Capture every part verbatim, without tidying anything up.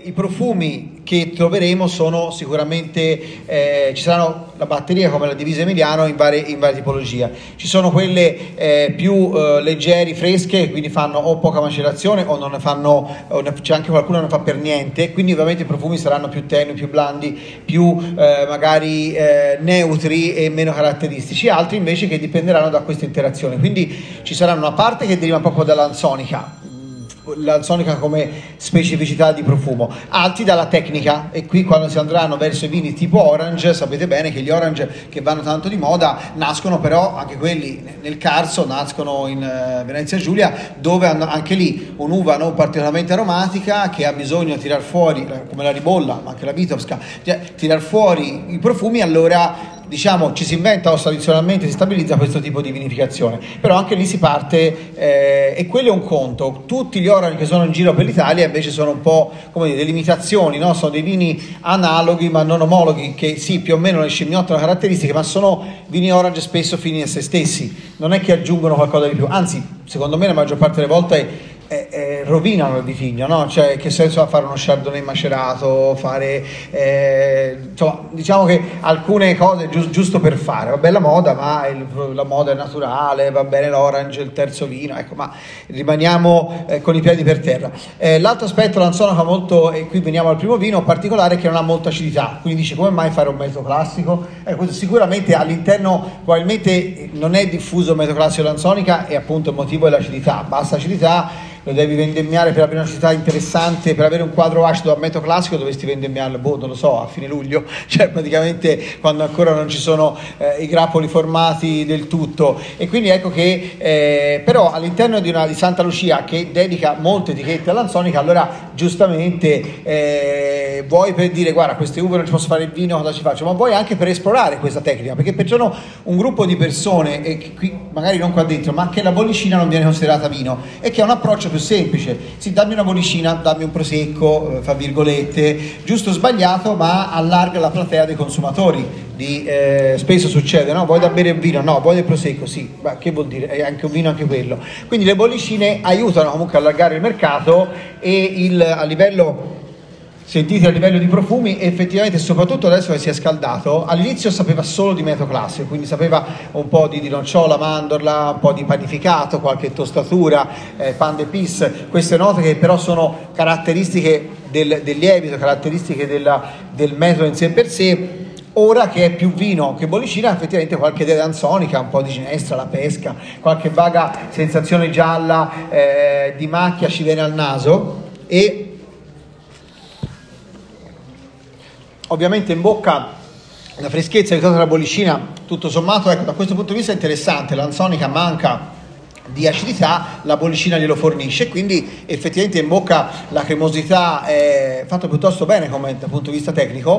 i profumi che troveremo sono sicuramente, eh, ci saranno la batteria come la divisa Emiliano in varie, in varie tipologie. Ci sono quelle eh, più eh, leggeri, fresche, quindi fanno o poca macerazione o non ne fanno, o ne, c'è anche qualcuno che non fa per niente, quindi ovviamente i profumi saranno più tenui, più blandi, più eh, magari eh, neutri e meno caratteristici, altri invece che dipenderanno da questa interazione. Quindi ci saranno una parte che deriva proprio dall'ansonica, l'ansonica come specificità di profumo, altri dalla tecnica, e qui quando si andranno verso i vini tipo orange, sapete bene che gli orange che vanno tanto di moda nascono però anche quelli nel Carso, nascono in uh, Venezia Giulia, dove hanno anche lì un'uva non particolarmente aromatica che ha bisogno di tirar fuori, come la Ribolla ma anche la Vitovska, tirar fuori i profumi. Allora diciamo ci si inventa o tradizionalmente si stabilizza questo tipo di vinificazione, però anche lì si parte eh, e quello è un conto. Tutti gli orange che sono in giro per l'Italia invece sono un po' come dire delle imitazioni, no? Sono dei vini analoghi ma non omologhi, che sì, più o meno ne scimmiottano caratteristiche, ma sono vini orange spesso fini a se stessi, non è che aggiungono qualcosa di più, anzi secondo me la maggior parte delle volte Eh, eh, rovinano il vitigno, no? Cioè, che senso ha fare uno chardonnay macerato, fare eh, insomma, diciamo che alcune cose giu- giusto per fare, va bene la moda, ma il, la moda è naturale, va bene l'orange, il terzo vino, ecco, ma rimaniamo eh, con i piedi per terra. Eh, l'altro aspetto, l'ansonica molto, e qui veniamo al primo vino particolare, che non ha molta acidità, quindi dice come mai fare un metodo classico? Ecco, sicuramente all'interno probabilmente non è diffuso il metodo classico dell'ansonica, e appunto il motivo è l'acidità, bassa acidità. Lo devi vendemmiare per avere una acidità interessante, per avere un quadro acido a metodo classico dovresti vendemmiarlo, boh, non lo so, a fine luglio, cioè praticamente quando ancora non ci sono eh, i grappoli formati del tutto. E quindi ecco che eh, però all'interno di una di Santa Lucia che dedica molte etichette all'ansonica, allora giustamente eh, vuoi per dire guarda, queste uve non ci posso fare il vino, cosa ci faccio? Ma vuoi anche per esplorare questa tecnica, perché per sono un gruppo di persone, e qui magari non qua dentro, ma che la bollicina non viene considerata vino e che ha un approccio più semplice. Sì, dammi una bollicina, dammi un prosecco, fa virgolette, giusto o sbagliato, ma allarga la platea dei consumatori. Di, eh, spesso succede, no? Vuoi da bere un vino? No, vuoi del prosecco? Sì, ma che vuol dire? È anche un vino anche quello. Quindi le bollicine aiutano comunque a allargare il mercato, e il, a livello sentite a livello di profumi, effettivamente, soprattutto adesso che si è scaldato, all'inizio sapeva solo di metodo classico, quindi sapeva un po' di, di nocciola, mandorla, un po' di panificato, qualche tostatura, eh, pan de pis, queste note che però sono caratteristiche del, del lievito, caratteristiche della, del metodo in sé per sé. Ora che è più vino che bollicina, effettivamente qualche idea ansonica, un po' di ginestra, la pesca, qualche vaga sensazione gialla eh, di macchia ci viene al naso, e ovviamente in bocca la freschezza ritorna dalla bollicina. Tutto sommato, ecco, da questo punto di vista è interessante, l'ansonica manca di acidità, la bollicina glielo fornisce, quindi effettivamente in bocca la cremosità è fatta piuttosto bene come dal punto di vista tecnico.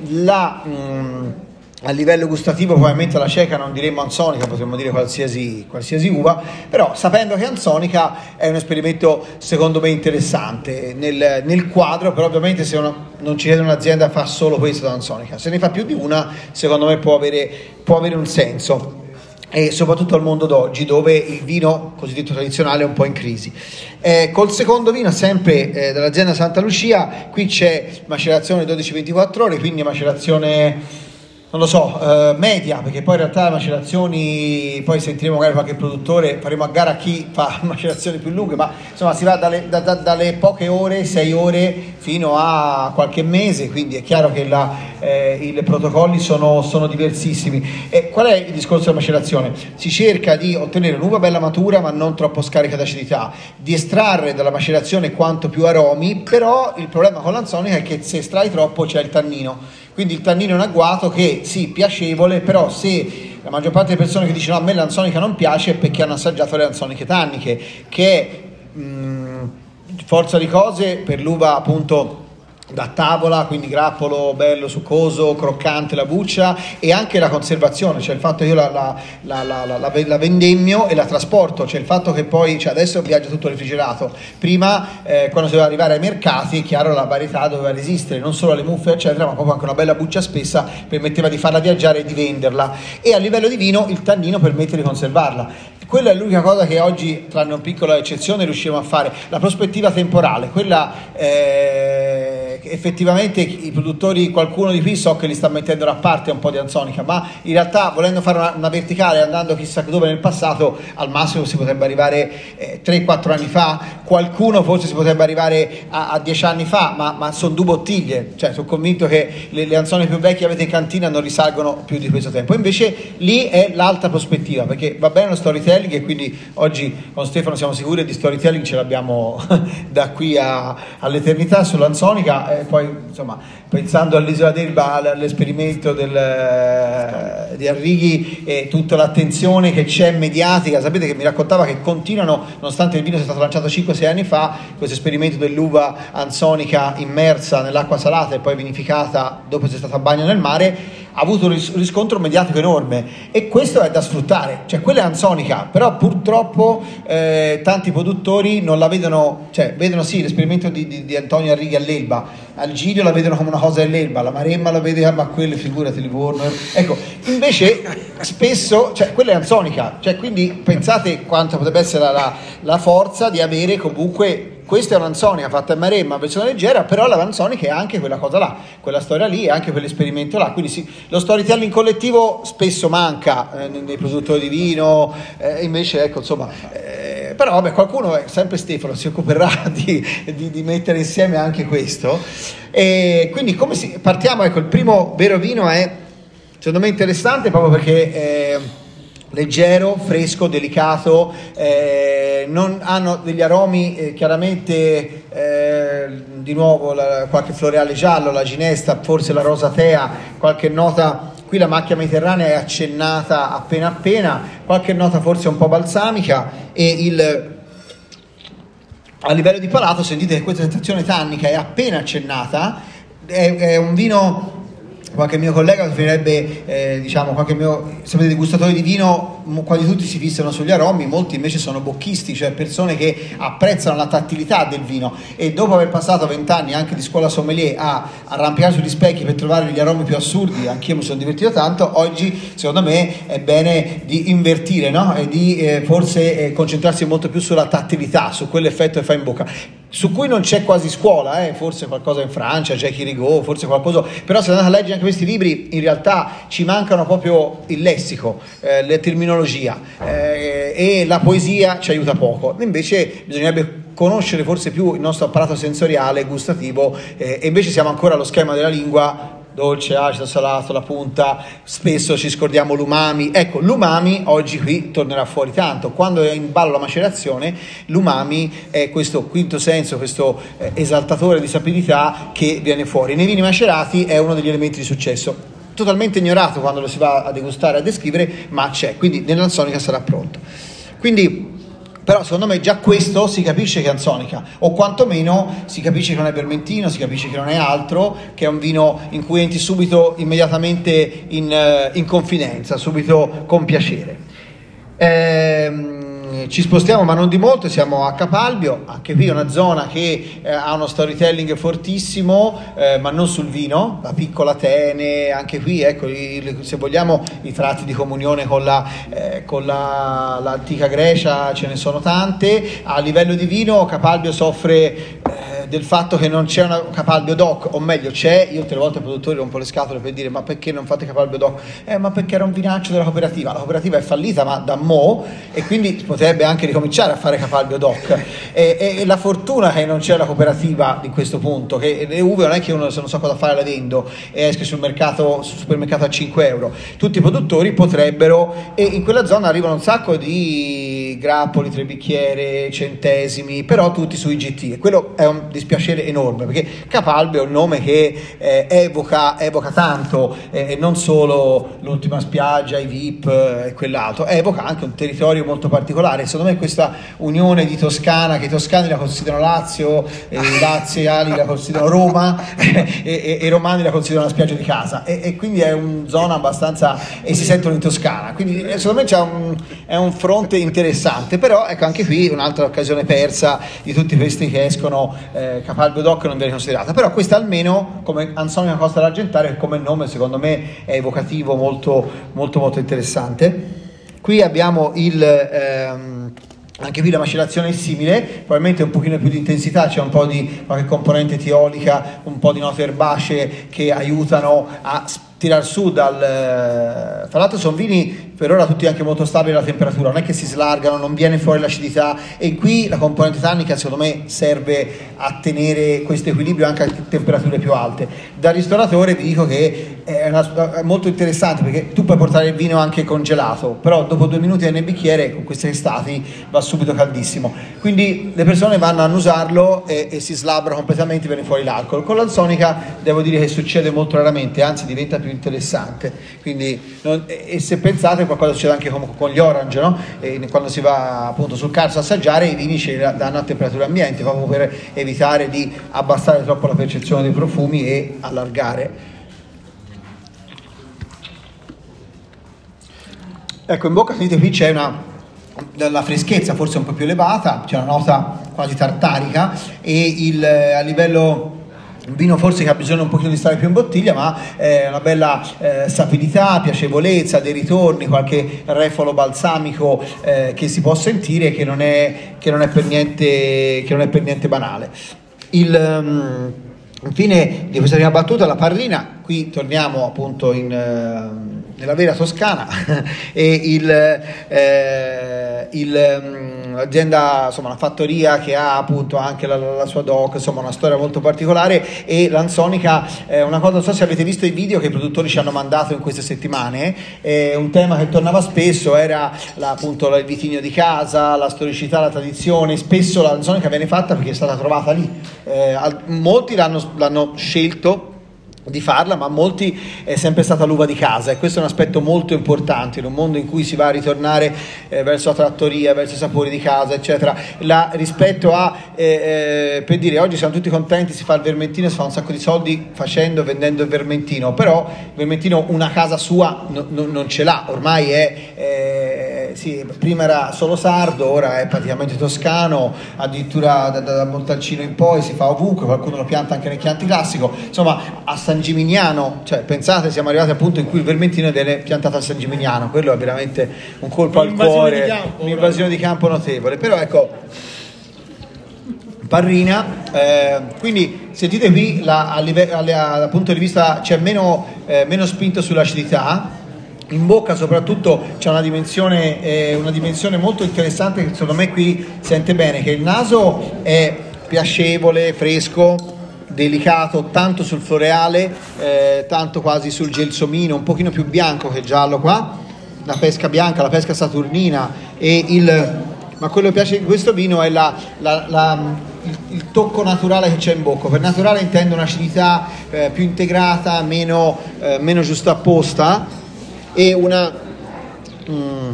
La mh, a livello gustativo probabilmente la cieca non diremmo ansonica, potremmo dire qualsiasi, qualsiasi uva, però sapendo che ansonica è un esperimento secondo me interessante nel, nel quadro. Però ovviamente se una, non ci crede un'azienda fa solo questo da ansonica, se ne fa più di una secondo me può avere, può avere un senso, e soprattutto al mondo d'oggi dove il vino cosiddetto tradizionale è un po' in crisi. Eh, col secondo vino sempre eh, dall'azienda Santa Lucia, qui c'è macerazione dodici ventiquattro ore, quindi macerazione non lo so, eh, media, perché poi in realtà le macerazioni, poi sentiremo magari qualche produttore, faremo a gara chi fa macerazioni più lunghe, ma insomma si va dalle, da, da, dalle poche ore, sei ore, fino a qualche mese, quindi è chiaro che la, eh, i protocolli sono, sono diversissimi. E qual è il discorso della macerazione? Si cerca di ottenere un'uva bella matura ma non troppo scarica di acidità, di estrarre dalla macerazione quanto più aromi, però il problema con l'ansonica è che se estrai troppo c'è il tannino. Quindi il tannino è un agguato che sì, piacevole, però se la maggior parte delle persone che dicono a me l'ansonica non piace è perché hanno assaggiato le ansoniche tanniche, che è mh, forza di cose per l'uva appunto da tavola, quindi grappolo bello succoso, croccante la buccia, e anche la conservazione, cioè il fatto che io la, la, la, la, la, la, la vendemmio e la trasporto, cioè il fatto che poi, cioè adesso viaggia tutto refrigerato, prima eh, quando si doveva arrivare ai mercati, è chiaro, la varietà doveva resistere, non solo alle muffe eccetera, ma proprio anche una bella buccia spessa permetteva di farla viaggiare e di venderla, e a livello di vino il tannino permette di conservarla. Quella è l'unica cosa che oggi, tranne una piccola eccezione, riusciamo a fare. La prospettiva temporale, quella eh, effettivamente i produttori, qualcuno di qui so che li sta mettendo da parte un po' di anzonica, ma in realtà volendo fare una, una verticale andando chissà dove nel passato, al massimo si potrebbe arrivare eh, tre quattro anni fa, qualcuno forse si potrebbe arrivare a, a dieci anni fa, ma, ma sono due bottiglie, cioè sono convinto che le, le anzoniche più vecchie che avete in cantina non risalgono più di questo tempo. Invece lì è l'altra prospettiva, perché va bene lo storytelling e quindi oggi con Stefano siamo sicuri di storytelling ce l'abbiamo da qui a, all'eternità sull'anzonica, e poi insomma pensando all'isola d'Elba, all'esperimento del, di Arrighi e tutta l'attenzione che c'è mediatica, sapete che mi raccontava che continuano, nonostante il vino sia stato lanciato cinque sei anni fa, questo esperimento dell'uva anzonica immersa nell'acqua salata e poi vinificata dopo essere stata a bagno nel mare, ha avuto un riscontro mediatico enorme, e questo è da sfruttare, cioè quella è anzonica, però purtroppo eh, tanti produttori non la vedono, cioè vedono sì l'esperimento di, di, di Antonio Arrighi all'Elba, al Giglio la vedono come una cosa dell'Elba, la Maremma la vede, ma quelle figurati Livorno, ecco, invece spesso, cioè quella è anzonica, cioè quindi pensate quanto potrebbe essere la, la, la forza di avere comunque. Questa è un'anzonica fatta in Maremma, versione leggera, però la anzonica è anche quella cosa là, quella storia lì, è anche quell'esperimento là. Quindi sì, lo storytelling collettivo spesso manca eh, nei, nei produttori di vino, eh, invece ecco insomma, eh, però vabbè, qualcuno, eh, sempre Stefano, si occuperà di, di, di mettere insieme anche questo. E quindi come si, partiamo, ecco, il primo vero vino è secondo me interessante proprio perché... Eh, leggero, fresco, delicato, eh, non hanno degli aromi eh, chiaramente eh, di nuovo la, qualche floreale giallo, la ginesta, forse la rosatea, qualche nota, qui la macchia mediterranea è accennata appena appena, qualche nota forse un po' balsamica, e il a livello di palato sentite che questa sensazione tannica è appena accennata, è, è un vino. Qualche mio collega definirebbe, eh, diciamo, qualche mio, sapete, degustatori di vino, quasi tutti si fissano sugli aromi, molti invece sono bocchisti, cioè persone che apprezzano la tattilità del vino, e dopo aver passato vent'anni anche di scuola sommelier a arrampicare sugli specchi per trovare gli aromi più assurdi, anch'io mi sono divertito tanto, oggi secondo me è bene di invertire, no? E di eh, forse eh, concentrarsi molto più sulla tattilità, su quell'effetto che fa in bocca, su cui non c'è quasi scuola, eh? Forse qualcosa in Francia, Jackie Rigaud, forse qualcosa, però se andate a leggere anche questi libri in realtà ci mancano proprio il lessico, eh, la terminologia, eh, e la poesia ci aiuta poco, invece bisognerebbe conoscere forse più il nostro apparato sensoriale, gustativo, eh, e invece siamo ancora allo schema della lingua, dolce, acido, salato, la punta, spesso ci scordiamo l'umami. Ecco, l'umami oggi qui tornerà fuori tanto, quando è in ballo la macerazione, l'umami è questo quinto senso, questo eh, esaltatore di sapidità che viene fuori. Nei vini macerati è uno degli elementi di successo, totalmente ignorato quando lo si va a degustare, a descrivere, ma c'è, quindi nell'anzonica sarà pronto. Quindi però secondo me già questo si capisce che è anzonica, o quantomeno si capisce che non è vermentino, si capisce che non è altro, che è un vino in cui entri subito, immediatamente in, in confidenza, subito con piacere. Ehm, ci spostiamo ma non di molto, siamo a Capalbio, anche qui è una zona che eh, ha uno storytelling fortissimo, eh, ma non sul vino, la piccola Atene, anche qui ecco, i, se vogliamo i tratti di comunione con, la, eh, con la, l'antica Grecia ce ne sono tante. A livello di vino Capalbio soffre eh, del fatto che non c'è una Capalbio Doc, o meglio c'è, io tutte le volte ai produttori rompo le scatole per dire ma perché non fate Capalbio Doc? Eh ma perché era un vinaccio della cooperativa, la cooperativa è fallita ma da mo', e quindi potrebbe anche ricominciare a fare Capalbio Doc, e, e, e la fortuna che non c'è la cooperativa di questo punto, che le uve non è che uno se non so cosa fare la vendo e esce sul mercato, sul supermercato a cinque euro, tutti i produttori potrebbero, e in quella zona arrivano un sacco di grappoli, tre bicchiere, centesimi, però tutti sui G T, e quello è un dispiacere enorme perché Capalbio è un nome che eh, evoca, evoca tanto, eh, non solo l'ultima spiaggia, i V I P e eh, quell'altro, evoca anche un territorio molto particolare. Secondo me questa unione di Toscana, che i toscani la considerano Lazio, e i laziali la considerano Roma e, e, e i romani la considerano la spiaggia di casa, e, e quindi è una zona abbastanza, e si sentono in Toscana, quindi secondo me c'è un, è un fronte interessante. Però ecco, anche qui un'altra occasione persa di tutti questi che escono, eh, Capalbio Doc non viene considerata, però questa almeno come Anzonica Costa d'Argentaria, come nome secondo me è evocativo, molto molto molto interessante. Qui abbiamo il, ehm, Anche qui la macellazione è simile, probabilmente un pochino più di intensità, c'è un po' di qualche componente tiolica, un po' di note erbacee che aiutano a tirar su dal... Tra l'altro sono vini per ora tutti anche molto stabili alla temperatura, non è che si slargano, non viene fuori l'acidità, e qui la componente tannica secondo me serve a tenere questo equilibrio anche a temperature più alte. Da ristoratore vi dico che è, una, è molto interessante, perché tu puoi portare il vino anche congelato, però dopo due minuti nel bicchiere con queste estati va subito caldissimo, quindi le persone vanno a annusarlo e, e si slabrano completamente, viene fuori l'alcol. Con l'ansonica devo dire che succede molto raramente, anzi diventa più interessante, quindi non, e, e se pensate qualcosa succede anche con, con gli orange, no? E quando si va appunto sul Carso a assaggiare, i vini ce li danno a temperatura ambiente proprio per evitare di abbassare troppo la percezione dei profumi e allargare. Ecco, in bocca sentite qui c'è una la freschezza forse un po' più elevata, c'è una nota quasi tartarica, e il, a livello un vino forse che ha bisogno un pochino di stare più in bottiglia, ma eh, una bella eh, sapidità, piacevolezza, dei ritorni, qualche refolo balsamico eh, che si può sentire, che non è, che non è per niente, che non è per niente banale. Il, um, infine di questa prima battuta la Parrina, qui torniamo appunto in, uh, nella vera Toscana e il, eh, il um, l'azienda, insomma, una fattoria che ha appunto anche la, la sua doc, insomma una storia molto particolare. E l'ansonica è una cosa, non so se avete visto i video che i produttori ci hanno mandato in queste settimane, è un tema che tornava spesso, era la, appunto il vitigno di casa, la storicità, la tradizione. Spesso l'ansonica viene fatta perché è stata trovata lì, eh, molti l'hanno, l'hanno scelto di farla, ma molti è sempre stata l'uva di casa, e questo è un aspetto molto importante in un mondo in cui si va a ritornare eh, verso la trattoria, verso i sapori di casa, eccetera. La, rispetto a eh, eh, per dire, oggi siamo tutti contenti, si fa il vermentino, si fa un sacco di soldi facendo e vendendo il vermentino, però il vermentino una casa sua no, no, non ce l'ha, ormai è eh, sì, prima era solo sardo, ora è praticamente toscano, addirittura da, da, da Montalcino in poi si fa ovunque, qualcuno lo pianta anche nel Chianti classico, insomma a San Gimignano, cioè pensate, siamo arrivati al punto in cui il vermentino viene piantato a San Gimignano, quello è veramente un colpo al cuore, campo, un'invasione di campo notevole. Però ecco, Parrina, eh, quindi sentite qui la, a live, a, a, dal punto di vista c'è meno, eh, meno spinto sull'acidità. In bocca soprattutto c'è una dimensione, eh, una dimensione molto interessante che secondo me qui sente bene, che il naso è piacevole, fresco, delicato, tanto sul floreale, eh, tanto quasi sul gelsomino, un pochino più bianco che giallo qua, la pesca bianca, la pesca saturnina, e il, ma quello che piace di questo vino è la, la, la, il, il tocco naturale che c'è in bocca. Per naturale intendo un'acidità eh, più integrata, meno, eh, meno giustapposta, e una, mm,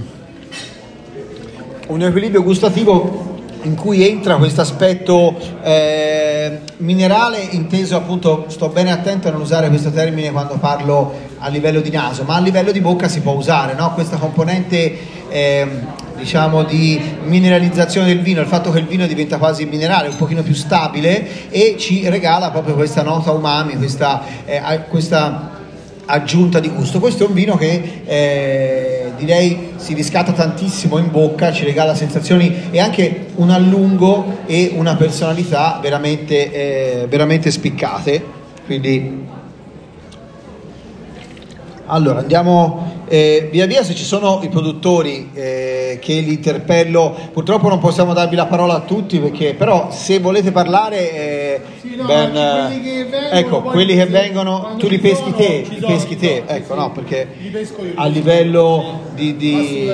un equilibrio gustativo in cui entra questo aspetto eh, minerale, inteso appunto, sto bene attento a non usare questo termine quando parlo a livello di naso, ma a livello di bocca si può usare, no? Questa componente eh, diciamo di mineralizzazione del vino, il fatto che il vino diventa quasi minerale, un pochino più stabile, e ci regala proprio questa nota umami, questa, eh, questa aggiunta di gusto. Questo è un vino che eh, direi si riscatta tantissimo in bocca, ci regala sensazioni e anche un allungo e una personalità veramente, eh, veramente spiccate. Quindi allora andiamo eh, via via. Se ci sono i produttori eh, che li interpello, purtroppo non possiamo darvi la parola a tutti, perché però se volete parlare eh, sì, no, ben, quelli che vengono, ecco, quelli che vengono tu li peschi sono, te, li sono, peschi te, sì, ecco, sì, no, perché li pesco io, a livello di, di...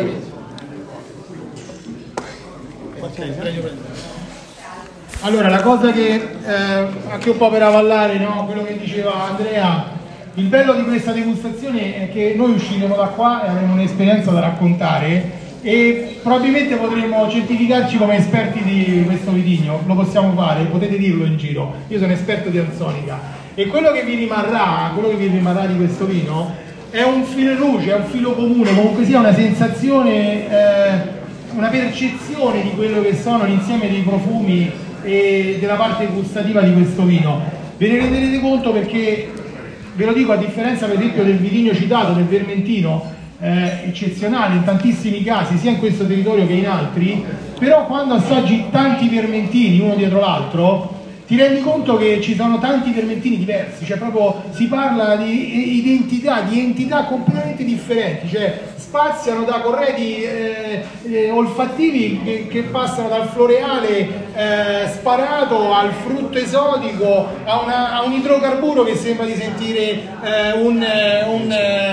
Allora, la cosa che eh, anche un po' per avallare, no, quello che diceva Andrea, il bello di questa degustazione è che noi usciremo da qua e avremo un'esperienza da raccontare, e probabilmente potremo certificarci come esperti di questo vitigno. Lo possiamo fare, potete dirlo in giro, io sono esperto di ansonica, e quello che vi rimarrà, quello che vi rimarrà di questo vino è un filo rouge, è un filo comune, comunque sia una sensazione, eh, una percezione di quello che sono l'insieme dei profumi e della parte gustativa di questo vino. Ve ne renderete conto perché, ve lo dico, a differenza per esempio del vitigno citato, del vermentino, eh, eccezionale in tantissimi casi, sia in questo territorio che in altri, però quando assaggi tanti vermentini uno dietro l'altro ti rendi conto che ci sono tanti vermentini diversi, cioè proprio si parla di identità, di entità completamente differenti, cioè spaziano da corredi eh, eh, olfattivi che, che passano dal floreale eh, sparato al frutto esotico a, una, a un idrocarburo che sembra di sentire eh, un, un,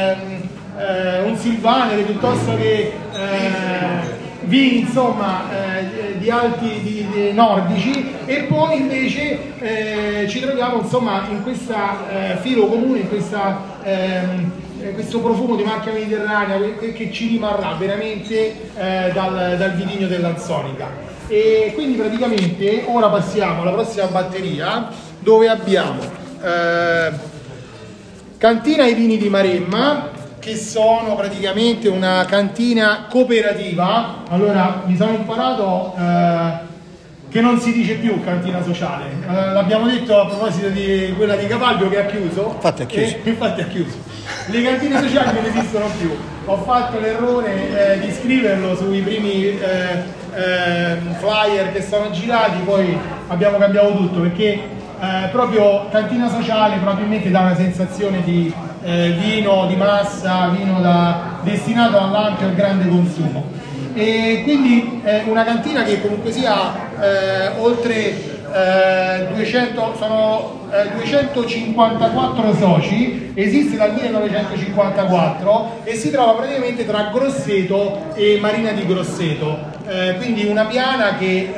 eh, un silvanere piuttosto che eh, vini, insomma, eh, di alti di, di nordici, e poi invece eh, ci troviamo, insomma, in questa eh, filo comune, in questa, ehm, questo profumo di macchia mediterranea che, che ci rimarrà veramente eh, dal, dal vitigno dell'Anzonica. E quindi praticamente ora passiamo alla prossima batteria, dove abbiamo eh, Cantina ai Vini di Maremma, che sono praticamente una cantina cooperativa. Allora, mi sono imparato eh, che non si dice più cantina sociale, eh, l'abbiamo detto a proposito di quella di Capalbio che ha chiuso. Infatti ha chiuso. E, infatti ha chiuso. Le cantine sociali non esistono più. Ho fatto l'errore eh, di scriverlo sui primi eh, eh, flyer che sono girati, poi abbiamo cambiato tutto, perché eh, proprio cantina sociale probabilmente dà una sensazione di Eh, vino di massa, vino da, destinato all'ampio e al grande consumo, e quindi eh, una cantina che comunque sia eh, oltre eh, duecento, sono eh, duecentocinquantaquattro soci, esiste dal millenovecentocinquantaquattro e si trova praticamente tra Grosseto e Marina di Grosseto. Eh, quindi una piana che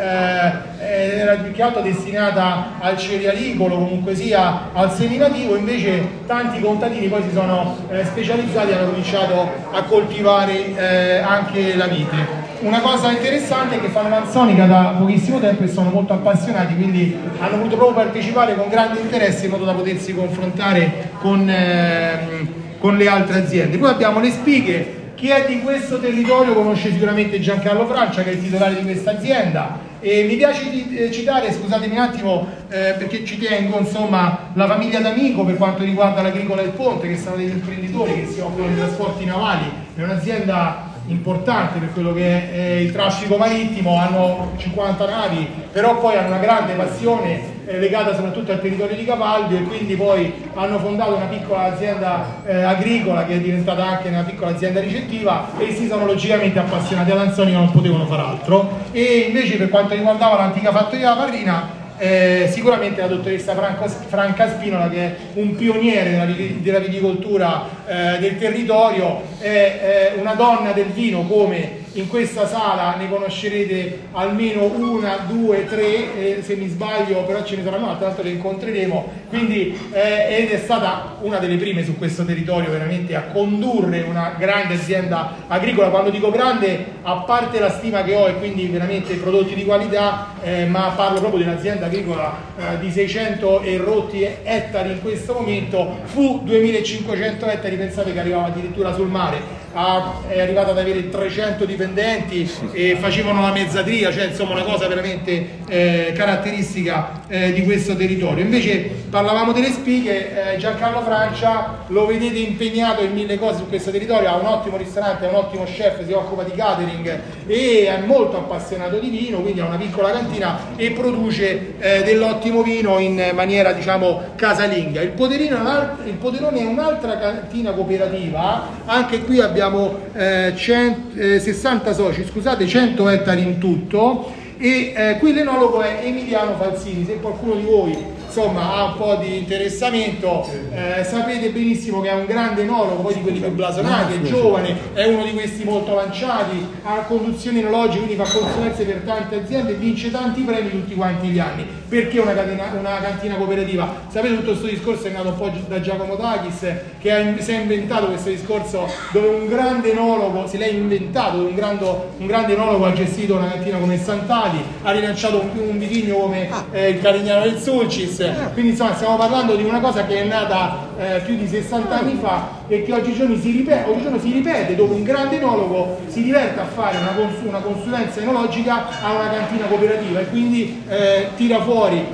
eh, era più che altro destinata al cerealicolo, comunque sia al seminativo, invece tanti contadini poi si sono eh, specializzati e hanno cominciato a coltivare eh, anche la vite. Una cosa interessante è che fanno l'Anzonica da pochissimo tempo e sono molto appassionati, quindi hanno voluto proprio partecipare con grande interesse in modo da potersi confrontare con, eh, con le altre aziende. Poi abbiamo le spighe. Chi è di questo territorio conosce sicuramente Giancarlo Francia, che è il titolare di questa azienda, e mi piace citare, scusatemi un attimo eh, perché ci tengo, insomma, la famiglia D'Amico per quanto riguarda l'Agricola del Ponte, che sono degli imprenditori che si occupano di trasporti navali, è un'azienda importante per quello che è il traffico marittimo, hanno cinquanta navi, però poi hanno una grande passione eh, legata soprattutto al territorio di Capalbio, e quindi poi hanno fondato una piccola azienda eh, agricola che è diventata anche una piccola azienda ricettiva, e si sono logicamente appassionati all'Anzonica, non potevano far altro. E invece per quanto riguardava l'antica fattoria della Parrina, Eh, sicuramente la dottoressa Franco, Franca Spinola, che è un pioniere della, della viticoltura eh, del territorio, è, è una donna del vino, come in questa sala ne conoscerete almeno una, due, tre, eh, se mi sbaglio però ce ne saranno altre, tanto le incontreremo, quindi eh, ed è stata una delle prime su questo territorio veramente a condurre una grande azienda agricola. Quando dico grande, a parte la stima che ho, e quindi veramente prodotti di qualità, eh, ma parlo proprio di un'azienda agricola eh, di seicento e rotti ettari in questo momento, fu duemilacinquecento ettari, pensate che arrivava addirittura sul mare. Ha, è arrivata ad avere trecento dipendenti e facevano la mezzadria, cioè insomma una cosa veramente eh, caratteristica eh, di questo territorio. Invece parlavamo delle spighe, eh, Giancarlo Francia lo vedete impegnato in mille cose su questo territorio, ha un ottimo ristorante, è un ottimo chef, si occupa di catering e è molto appassionato di vino, quindi ha una piccola cantina e produce eh, dell'ottimo vino in maniera, diciamo, casalinga. Il Poderino è un'altra, il Poderone è un'altra cantina cooperativa, anche qui abbiamo Abbiamo eh, cento, eh, sessanta soci, scusate, cento ettari in tutto, e eh, qui l'enologo è Emiliano Falsini. Se qualcuno di voi insomma ha un po' di interessamento, eh, sapete benissimo che è un grande enologo, poi di quelli più blasonati, è giovane, è uno di questi molto lanciati, ha conduzioni enologiche, quindi fa consulenze per tante aziende e vince tanti premi tutti quanti gli anni. Perché una, catena, una cantina cooperativa? Sapete, tutto questo discorso è nato un po' da Giacomo Takis, che ha, si è inventato questo discorso dove un grande enologo, se l'è inventato, un, grando, un grande enologo ha gestito una cantina come Sant'Ali, ha rilanciato un, un vitigno come eh, il Carignano del Sulcis. Quindi insomma stiamo parlando di una cosa che è nata eh, più di sessanta anni fa e che oggigiorno si ripete, oggigiorno si ripete, dove un grande enologo si diverte a fare una, cons una consulenza enologica a una cantina cooperativa e quindi eh, tira fuori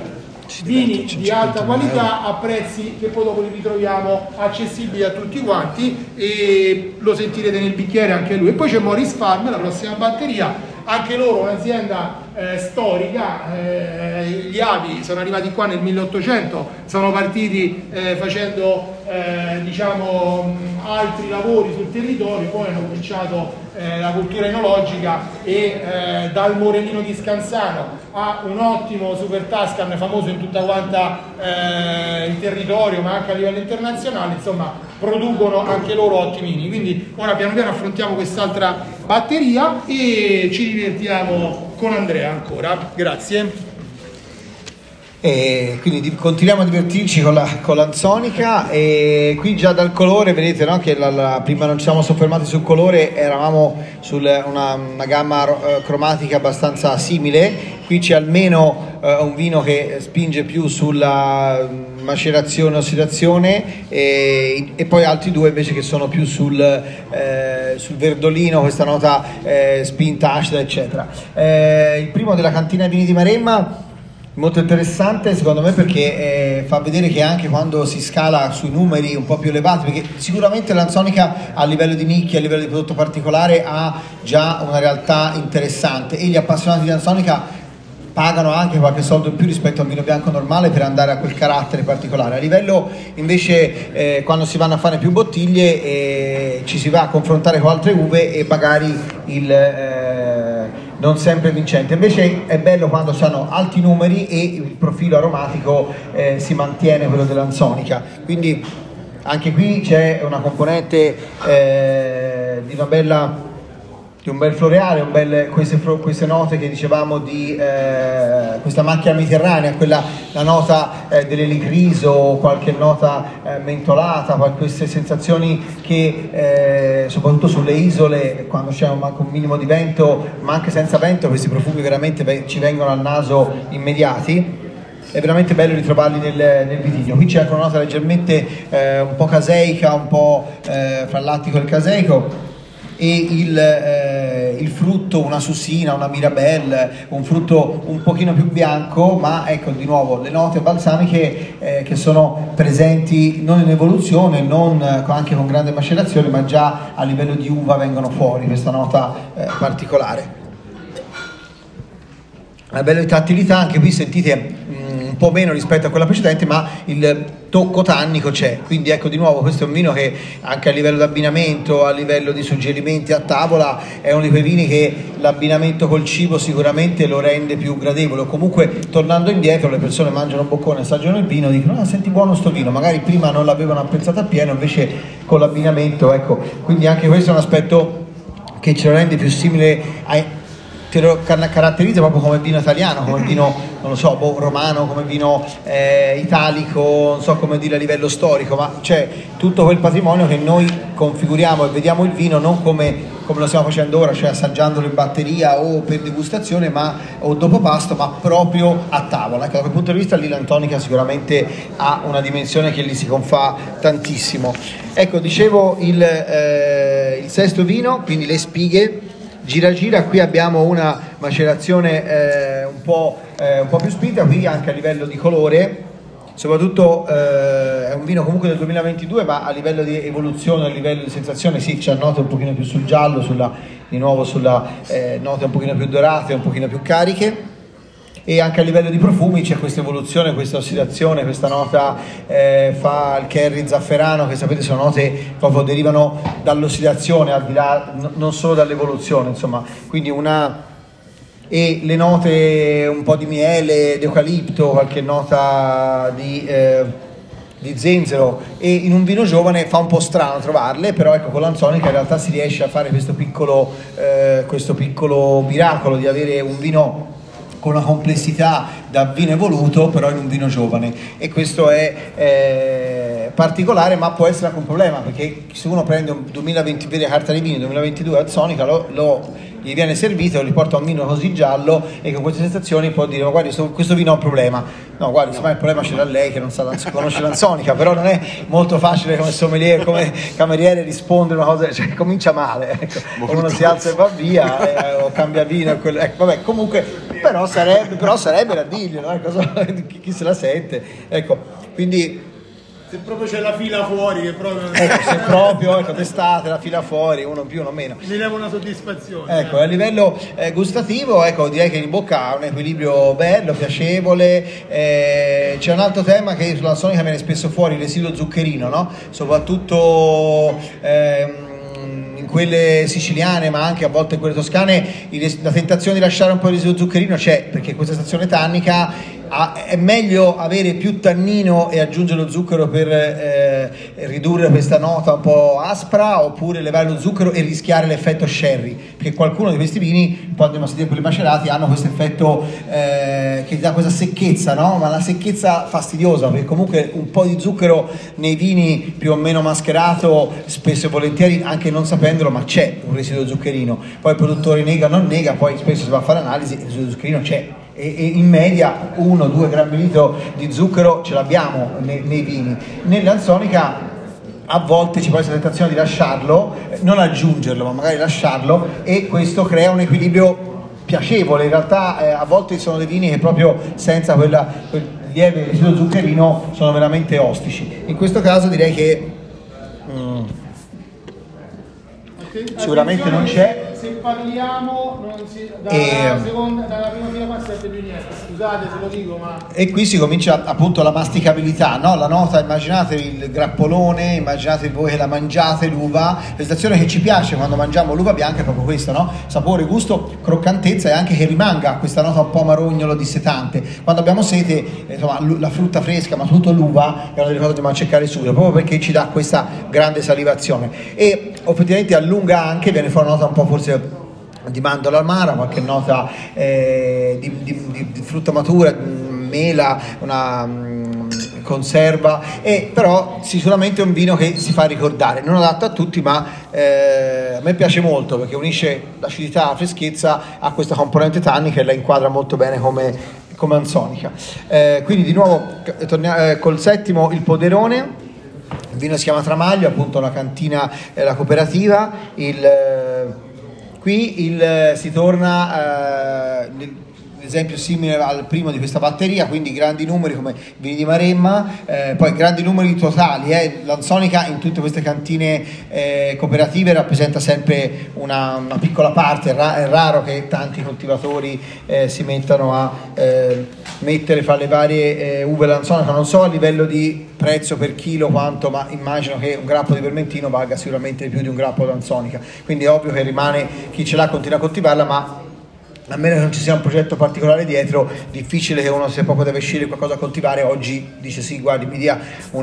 vini di alta qualità a prezzi che poi dopo li ritroviamo accessibili a tutti quanti, e lo sentirete nel bicchiere anche lui. E poi c'è Morris Farm, la prossima batteria, anche loro un'azienda eh, storica, eh, gli avi sono arrivati qua nel milleottocento, sono partiti eh, facendo eh, diciamo mh, altri lavori sul territorio, poi hanno cominciato eh, la cultura enologica e eh, dal Morenino di Scansano a un ottimo Super Tuscan famoso in tutta quanta eh, il territorio, ma anche a livello internazionale, insomma producono anche loro ottimi vini. Quindi ora piano piano affrontiamo quest'altra batteria e ci divertiamo con Andrea ancora. Grazie. E quindi continuiamo a divertirci con, la, con l'Ansonica, e qui già dal colore vedete, no, che la, la, prima non ci siamo soffermati sul colore, eravamo su una, una gamma uh, cromatica abbastanza simile. Qui c'è almeno uh, un vino che spinge più sulla macerazione, ossidazione, e, e poi altri due invece che sono più sul, eh, sul verdolino, questa nota eh, spinta acida eccetera. Eh, il primo della cantina vini di Maremma, molto interessante secondo me, perché eh, fa vedere che anche quando si scala sui numeri un po' più elevati, perché sicuramente l'Ansonica a livello di nicchia, a livello di prodotto particolare ha già una realtà interessante, e gli appassionati di Ansonica pagano anche qualche soldo in più rispetto a un vino bianco normale per andare a quel carattere particolare. A livello invece eh, quando si vanno a fare più bottiglie eh, ci si va a confrontare con altre uve e magari il eh, non sempre vincente. Invece è bello quando si hanno alti numeri e il profilo aromatico eh, si mantiene quello dell'Ansonica. Quindi anche qui c'è una componente eh, di una bella di un bel floreale, un bel, queste, queste note che dicevamo di eh, questa macchia mediterranea, quella, la nota eh, dell'elicriso, qualche nota eh, mentolata, queste sensazioni che eh, soprattutto sulle isole, quando c'è un, un minimo di vento, ma anche senza vento, questi profumi veramente ci vengono al naso immediati. È veramente bello ritrovarli nel, nel vitigno. Qui c'è anche una nota leggermente eh, un po' caseica, un po' eh, fra il lattico e il caseico, e il, eh, il frutto, una sussina, una mirabelle, un frutto un pochino più bianco, ma ecco di nuovo le note balsamiche eh, che sono presenti non in evoluzione, non anche con grande macerazione, ma già a livello di uva vengono fuori questa nota eh, particolare. A livello di tattilità anche qui sentite mh, un po' meno rispetto a quella precedente, ma il tocco tannico c'è, quindi ecco di nuovo questo è un vino che anche a livello di abbinamento, a livello di suggerimenti a tavola è uno di quei vini che l'abbinamento col cibo sicuramente lo rende più gradevole, o comunque tornando indietro le persone mangiano un boccone, assaggiano il vino, dicono ah senti buono sto vino, magari prima non l'avevano apprezzato appieno, invece con l'abbinamento, ecco, quindi anche questo è un aspetto che ce lo rende più simile ai te lo caratterizza proprio come vino italiano, come vino, non lo so, boh, romano, come vino eh, italico, non so come dire a livello storico, ma c'è tutto quel patrimonio che noi configuriamo e vediamo il vino non come, come lo stiamo facendo ora, cioè assaggiandolo in batteria o per degustazione, ma, o dopo pasto, ma proprio a tavola. Ecco, da quel punto di vista lì l'Ansonica sicuramente ha una dimensione che gli si confà tantissimo. Ecco, dicevo il, eh, il sesto vino, quindi le spighe. Gira gira, qui abbiamo una macerazione eh, un, po', eh, un po' più spinta, qui anche a livello di colore, soprattutto eh, è un vino comunque del duemilaventidue, ma a livello di evoluzione, a livello di sensazione sì, c'è note un pochino più sul giallo, sulla, di nuovo sulla eh, note un pochino più dorate, un pochino più cariche, e anche a livello di profumi c'è questa evoluzione, questa ossidazione, questa nota eh, fa il curry zafferano, che sapete sono note che proprio derivano dall'ossidazione, al di là, n- non solo dall'evoluzione, insomma, quindi una, e le note un po' di miele, di eucalipto, qualche nota di, eh, di zenzero, e in un vino giovane fa un po' strano trovarle, però ecco con l'Ansonica in realtà si riesce a fare questo piccolo, eh, questo piccolo miracolo di avere un vino con una complessità da vino evoluto però in un vino giovane, e questo è eh, particolare, ma può essere anche un problema, perché se uno prende un duemilaventi, vede carta di vino duemilaventidue Ansonica, lo, lo gli viene servito, gli porta un vino così giallo e con queste sensazioni può dire ma guardi questo, questo vino ha un problema, no guardi insomma il problema ce l'ha lei che non sa, conosce l'Ansonica, però non è molto facile come sommelier, come cameriere rispondere una cosa, cioè comincia male, ecco. Uno si alza e va via eh, o cambia vino, quello, ecco, vabbè, comunque però sarebbe, però sarebbe da dirglielo, eh, cosa, chi, chi se la sente, ecco, quindi se proprio c'è la fila fuori, che proprio ecco, se proprio ecco, d'estate la fila fuori, uno più uno meno, mi leva una soddisfazione. Ecco, a livello eh, gustativo, ecco, direi che in bocca ha un equilibrio bello, piacevole. Eh, c'è un altro tema che sulla Sonica viene spesso fuori, l'esilo zuccherino, no? Soprattutto ehm, in quelle siciliane, ma anche a volte in quelle toscane, il, la tentazione di lasciare un po' di resilo zuccherino c'è, perché questa stazione tannica ha, è meglio avere più tannino e aggiungere lo zucchero per eh, ridurre questa nota un po' aspra, oppure levare lo zucchero e rischiare l'effetto sherry, perché qualcuno di questi vini, poi andiamo a sentire quelli macerati, hanno questo effetto eh, che dà questa secchezza, no? Ma la secchezza fastidiosa, perché comunque un po' di zucchero nei vini più o meno mascherato, spesso e volentieri, anche non sapendolo, ma c'è un residuo zuccherino. Poi il produttore nega, non nega, poi spesso si va a fare analisi, il residuo zuccherino c'è. E, e in media uno due grammi litro di zucchero ce l'abbiamo nei, nei vini. Nell'anzonica a volte ci può essere la tentazione di lasciarlo, non aggiungerlo, ma magari lasciarlo, e questo crea un equilibrio piacevole. In realtà eh, a volte sono dei vini che proprio senza quella, quel lieve residuo zuccherino sono veramente ostici. In questo caso direi che mm, sicuramente non c'è. Se parliamo non si, dalla, e, seconda, dalla prima fila qua serve più niente, scusate se lo dico, ma e qui si comincia appunto la masticabilità, no? La nota, immaginatevi il grappolone, immaginatevi voi che la mangiate l'uva, la sensazione che ci piace quando mangiamo l'uva bianca è proprio questa, no? Sapore, gusto, croccantezza, e anche che rimanga questa nota un po' marognolo, dissetante. Quando abbiamo sete, insomma, la frutta fresca, ma soprattutto l'uva è una delle cose che dobbiamo cercare subito, proprio perché ci dà questa grande salivazione e effettivamente allunga anche, viene fuori una nota un po' forse di mandorla amara, qualche nota eh, di, di, di, di frutta matura, mela, una mh, conserva, e però sicuramente è un vino che si fa ricordare, non adatto a tutti, ma eh, a me piace molto perché unisce l'acidità, la freschezza a questa componente tannica e la inquadra molto bene come, come anzonica. Eh, quindi di nuovo torniamo eh, col settimo, il Poderone. Il vino si chiama Tramaglio, appunto la cantina, eh, la cooperativa. Il, eh, qui il, si torna eh, esempio simile al primo di questa batteria, quindi grandi numeri come vini di Maremma, eh, poi grandi numeri totali. Eh. L'anzonica in tutte queste cantine eh, cooperative rappresenta sempre una, una piccola parte, è, ra- è raro che tanti coltivatori eh, si mettano a eh, mettere fra le varie eh, uve l'anzonica. Non so a livello di prezzo per chilo quanto, ma immagino che un grappo di vermentino valga sicuramente più di un grappo d'anzonica, quindi è ovvio che rimane, chi ce l'ha continua a coltivarla, ma a meno che non ci sia un progetto particolare dietro, difficile che uno, se proprio deve scegliere qualcosa da coltivare oggi, dice sì, guardi, mi dia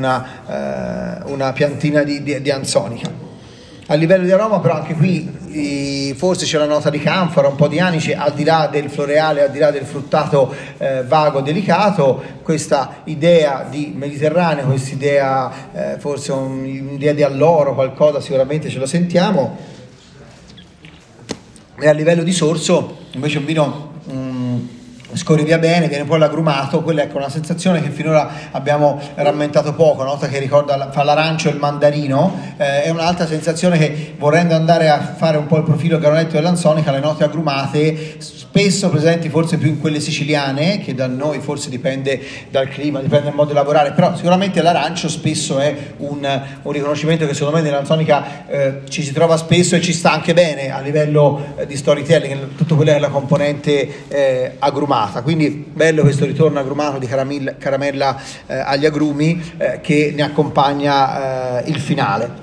una, eh, una piantina di, di, di anzonica. A livello di aroma però anche qui eh, forse c'è la nota di canfora, un po' di anice, al di là del floreale, al di là del fruttato eh, vago, delicato, questa idea di Mediterraneo, questa idea eh, forse un, un'idea di alloro, qualcosa sicuramente ce lo sentiamo. E a livello di sorso invece un vino um, scorre via bene, viene poi l'agrumato, quella è ecco, una sensazione che finora abbiamo rammentato poco, nota che ricorda fa l'arancio e il mandarino, eh, è un'altra sensazione che, volendo andare a fare un po' il profilo garonetto dell'anzonica, le note agrumate spesso presenti forse più in quelle siciliane, che da noi forse dipende dal clima, dipende dal modo di lavorare, però sicuramente l'arancio spesso è un, un riconoscimento che secondo me nell'anzonica eh, ci si trova spesso e ci sta anche bene a livello eh, di storytelling, tutto quello che è la componente eh, agrumata. Quindi bello questo ritorno agrumato di caramella, caramella eh, agli agrumi eh, che ne accompagna eh, il finale.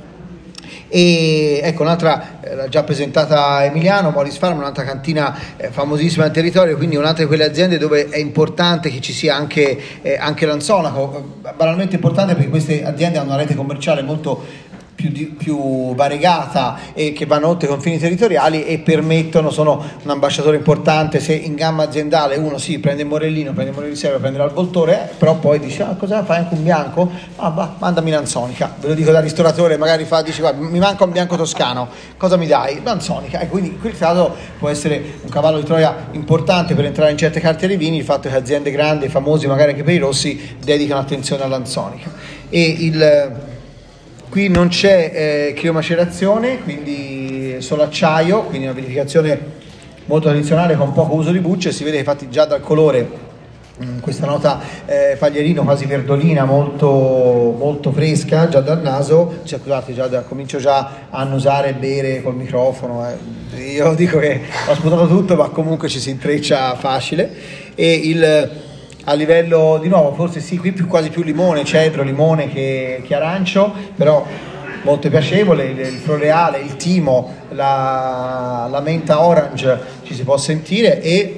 E ecco un'altra, eh, l'ha già presentata Emiliano, Molis Farm, un'altra cantina eh, famosissima nel territorio, quindi un'altra di quelle aziende dove è importante che ci sia anche, eh, anche l'anzonaco, banalmente importante perché queste aziende hanno una rete commerciale molto Più, di, più variegata e che vanno oltre i confini territoriali e permettono, sono un ambasciatore importante. Se in gamma aziendale uno sì prende il morellino, prende il morello di serra, prende l'alvoltore, eh, però poi dice ah, cosa fai anche un bianco? Ah, bah, mandami l'anzonica, ve lo dico da ristoratore, magari fa, dice guarda, mi manca un bianco toscano, cosa mi dai? L'anzonica. E quindi quel caso può essere un cavallo di Troia importante per entrare in certe carte dei vini, il fatto che aziende grandi, famose magari anche per i rossi, dedicano attenzione all'anzonica. E il Qui non c'è eh, criomacerazione, quindi solo acciaio, quindi una vinificazione molto tradizionale con poco uso di bucce. Si vede infatti già dal colore questa nota eh, paglierino quasi verdolina, molto, molto fresca già dal naso. Cioè, scusate, già da, comincio già a annusare e bere col microfono, eh. Io dico che ho sputato tutto, ma comunque ci si intreccia facile. E il, a livello di nuovo forse sì, qui più, quasi più limone, cedro, limone che, che arancio, però molto piacevole. Il, il floreale, il timo, la, la menta orange ci si può sentire. E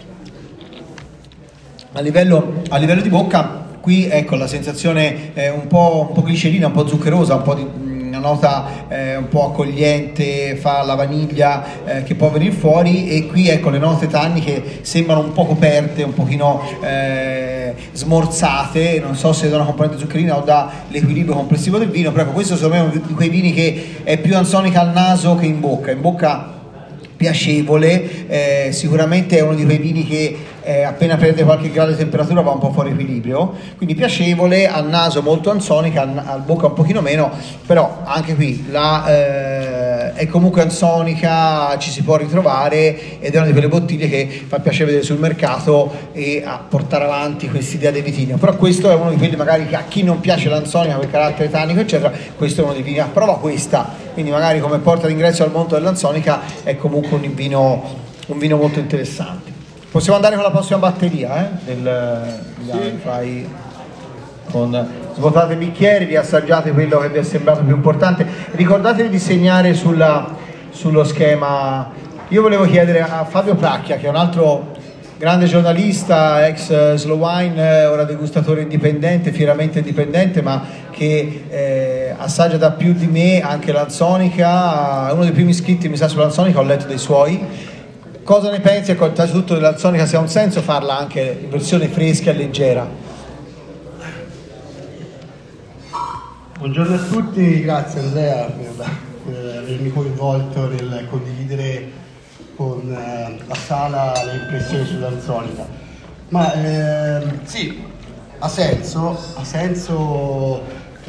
A livello, a livello di bocca, qui ecco la sensazione eh, un po', un po' glicerina, un po' zuccherosa, un po' di una nota eh, un po' accogliente, fa la vaniglia eh, che può venire fuori, e qui ecco le note tanniche sembrano un po' coperte, un pochino eh, smorzate, non so se da una componente zuccherina o dall'equilibrio complessivo del vino, però ecco, questo secondo me è uno di quei vini che è più ansonica al naso che in bocca. In bocca piacevole, eh, sicuramente è uno di quei vini che eh, appena perde qualche grado di temperatura va un po' fuori equilibrio, quindi piacevole, al naso molto ansonica, al, al bocca un pochino meno, però anche qui la, eh, è comunque ansonica, ci si può ritrovare, ed è una di quelle bottiglie che fa piacere vedere sul mercato e a portare avanti quest'idea del vitigno. Però questo è uno di quelli magari che a chi non piace l'ansonica, quel carattere tannico eccetera, questo è uno dei vini a prova questa, quindi magari come porta d'ingresso al mondo dell'ansonica è comunque un vino, un vino molto interessante. Possiamo andare con la prossima batteria, eh? Del, sì. Fai con, svuotate i bicchieri, vi assaggiate quello che vi è sembrato più importante, ricordatevi di segnare sulla, sullo schema. Io volevo chiedere a Fabio Placchia, che è un altro grande giornalista, ex Slow Wine, ora degustatore indipendente, fieramente indipendente, ma che eh, assaggia da più di me anche l'ansonica, uno dei primi iscritti mi sa sull'ansonica, ho letto dei suoi. Cosa ne pensi, ecco, innanzitutto dell'ansonica, se ha un senso farla anche in versione fresca e leggera? Buongiorno a tutti, grazie Andrea per, per avermi coinvolto nel condividere con eh, la sala le impressioni sull'ansonica. Ma eh, sì, ha senso, ha senso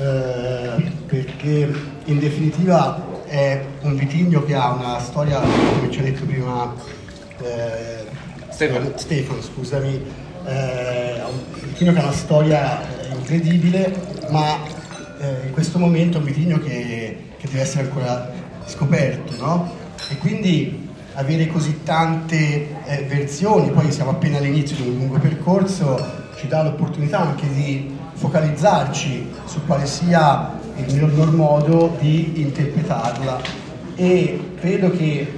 eh, perché in definitiva è un vitigno che ha una storia, come ci ha detto prima eh, Stefano. Stefano, scusami, eh, un vitigno che ha una storia incredibile, ma eh, in questo momento è un vitigno che, che deve essere ancora scoperto, no? E quindi avere così tante eh, versioni, poi siamo appena all'inizio di un lungo percorso, ci dà l'opportunità anche di focalizzarci su quale sia il miglior modo di interpretarla, e credo che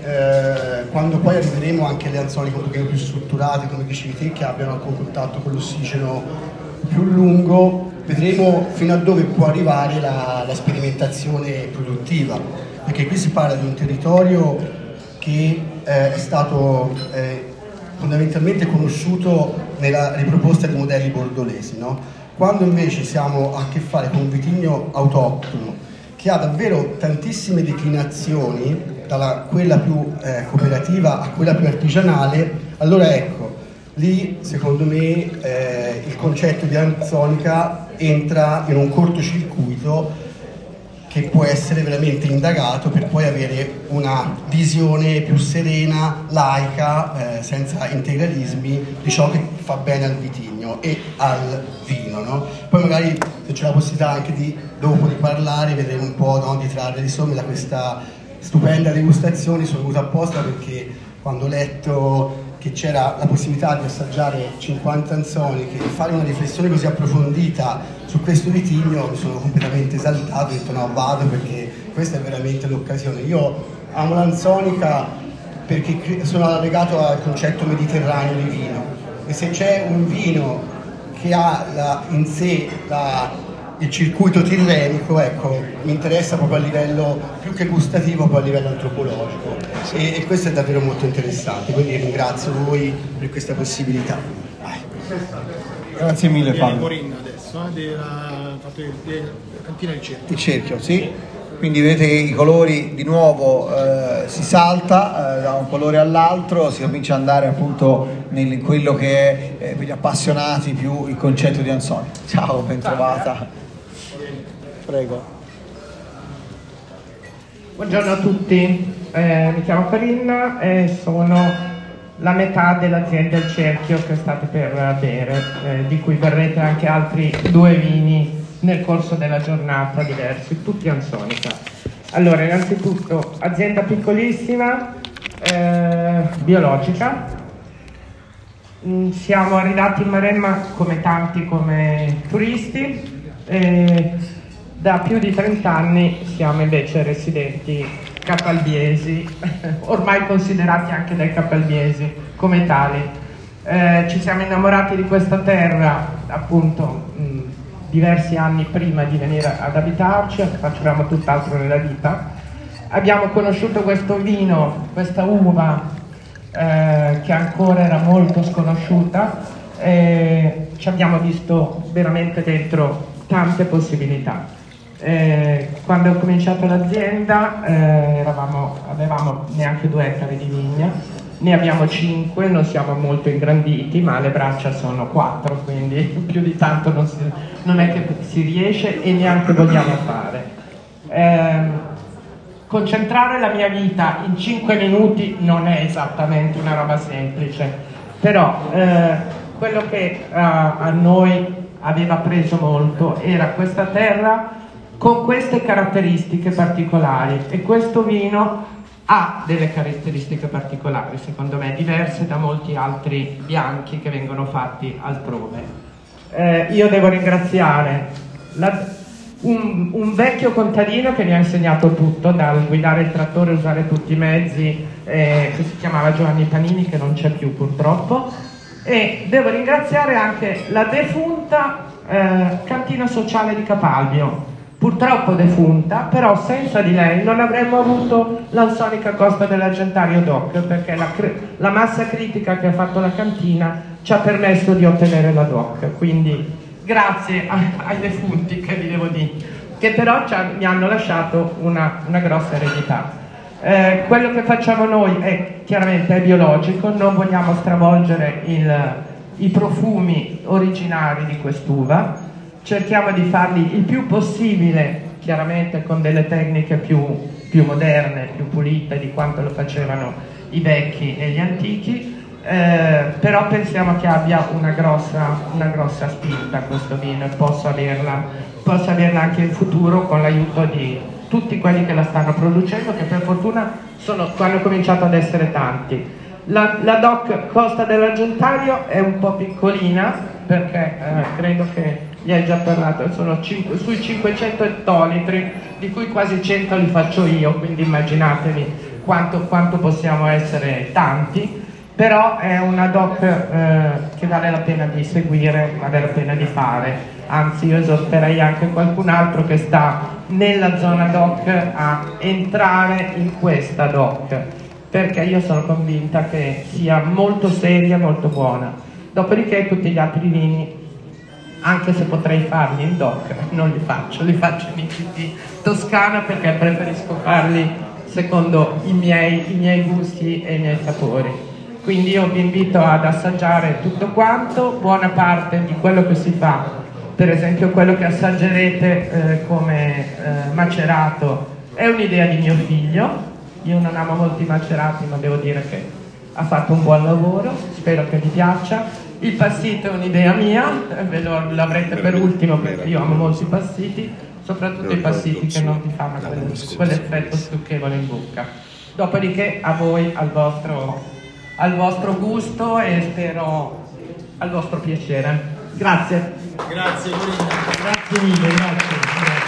eh, quando poi arriveremo anche alle ansoliche un pochino più strutturate, come dicevi te, che abbiano anche un contatto con l'ossigeno più lungo, vedremo fino a dove può arrivare la, la sperimentazione produttiva, perché qui si parla di un territorio che eh, è stato eh, fondamentalmente conosciuto nella riproposta di modelli bordolesi, no? Quando invece siamo a che fare con un vitigno autoctono che ha davvero tantissime declinazioni, dalla quella più eh, cooperativa a quella più artigianale, allora ecco, lì secondo me eh, il concetto di ansonica entra in un cortocircuito che può essere veramente indagato per poi avere una visione più serena, laica, eh, senza integralismi, di ciò che fa bene al vitigno e al vino, no? Poi magari se c'è la possibilità anche di dopo di parlare, vedremo un po', no, di trarre le somme da questa stupenda degustazione. Sono venuto apposta perché quando ho letto che c'era la possibilità di assaggiare cinquanta ansoniche e fare una riflessione così approfondita su questo vitigno mi sono completamente esaltato, ho detto no, vado, perché questa è veramente l'occasione. Io amo l'ansonica perché sono legato al concetto mediterraneo di vino, e se c'è un vino che ha la, in sé la, il circuito tirrenico, ecco, mi interessa proprio a livello più che gustativo, poi a livello antropologico, e, e questo è davvero molto interessante, quindi ringrazio voi per questa possibilità. Vai. Grazie mille Fabio. Adesso, eh, della, della cantina del cerchio. Il cerchio, sì. Quindi vedete che i colori di nuovo eh, si salta eh, da un colore all'altro, si comincia ad andare appunto in quello che è eh, per gli appassionati più il concetto di ansonica. Ciao, ben trovata. Prego. Buongiorno a tutti. eh, mi chiamo Corinna e sono la metà dell'azienda Il Cerchio che state per bere, eh, di cui berrete anche altri due vini nel corso della giornata, diversi, tutti Ansonica. Allora, innanzitutto, azienda piccolissima, eh, biologica. Mm, siamo arrivati in Maremma come tanti, come turisti, e da più di trenta anni siamo invece residenti capalbiesi, ormai considerati anche dai capalbiesi come tali. Eh, ci siamo innamorati di questa terra appunto mh, diversi anni prima di venire ad abitarci, facevamo tutt'altro nella vita. Abbiamo conosciuto questo vino, questa uva eh, che ancora era molto sconosciuta, e ci abbiamo visto veramente dentro tante possibilità. Eh, quando ho cominciato l'azienda eh, eravamo, avevamo neanche due ettari di vigna, ne abbiamo cinque, non siamo molto ingranditi, ma le braccia sono quattro, quindi più di tanto non, si, non è che si riesce e neanche vogliamo fare. Eh, concentrare la mia vita in cinque minuti non è esattamente una roba semplice, però eh, quello che uh, a noi aveva preso molto era questa terra con queste caratteristiche particolari, e questo vino ha delle caratteristiche particolari, secondo me, diverse da molti altri bianchi che vengono fatti altrove. Eh, io devo ringraziare la, un, un vecchio contadino che mi ha insegnato tutto, dal guidare il trattore, usare tutti i mezzi, eh, che si chiamava Giovanni Panini, che non c'è più purtroppo, e devo ringraziare anche la defunta eh, cantina sociale di Capalbio, purtroppo defunta, però senza di lei non avremmo avuto l'Ansonica Costa dell'Argentario DOC, perché la, la massa critica che ha fatto la cantina ci ha permesso di ottenere la DOC, quindi grazie a, ai defunti, che vi devo dire, che però ci ha, mi hanno lasciato una, una grossa eredità. Eh, quello che facciamo noi è chiaramente è biologico, non vogliamo stravolgere il, i profumi originari di quest'uva. Cerchiamo di farli il più possibile, chiaramente con delle tecniche più, più moderne, più pulite di quanto lo facevano i vecchi e gli antichi, eh, però pensiamo che abbia una grossa, una grossa spinta questo vino, e possa averla, possa averla anche in futuro con l'aiuto di tutti quelli che la stanno producendo, che per fortuna sono, hanno cominciato ad essere tanti. La, la DOC Costa dell'Argentario è un po' piccolina, perché eh, credo che gli hai già parlato, sono cinque, sui cinquecento ettolitri, di cui quasi cento li faccio io, quindi immaginatevi quanto, quanto possiamo essere tanti, però è una DOC eh, che vale la pena di seguire, vale la pena di fare, anzi io esorterei anche qualcun altro che sta nella zona DOC a entrare in questa DOC, perché io sono convinta che sia molto seria, molto buona. Dopodiché tutti gli altri vini, anche se potrei farli in DOC, non li faccio, li faccio in I G T Toscana, perché preferisco farli secondo i miei, i miei gusti e i miei sapori. Quindi io vi invito ad assaggiare tutto quanto, buona parte di quello che si fa, per esempio quello che assaggerete eh, come eh, macerato è un'idea di mio figlio. Io non amo molti macerati, ma devo dire che ha fatto un buon lavoro, spero che vi piaccia. Il passito è un'idea mia, ve lo l'avrete per ultimo perché io amo molto i passiti, soprattutto i passiti che non vi fanno quell'effetto stucchevole in bocca. Dopodiché a voi, al vostro, al vostro gusto, e spero al vostro piacere. Grazie. Grazie Corinna. Grazie mille, grazie.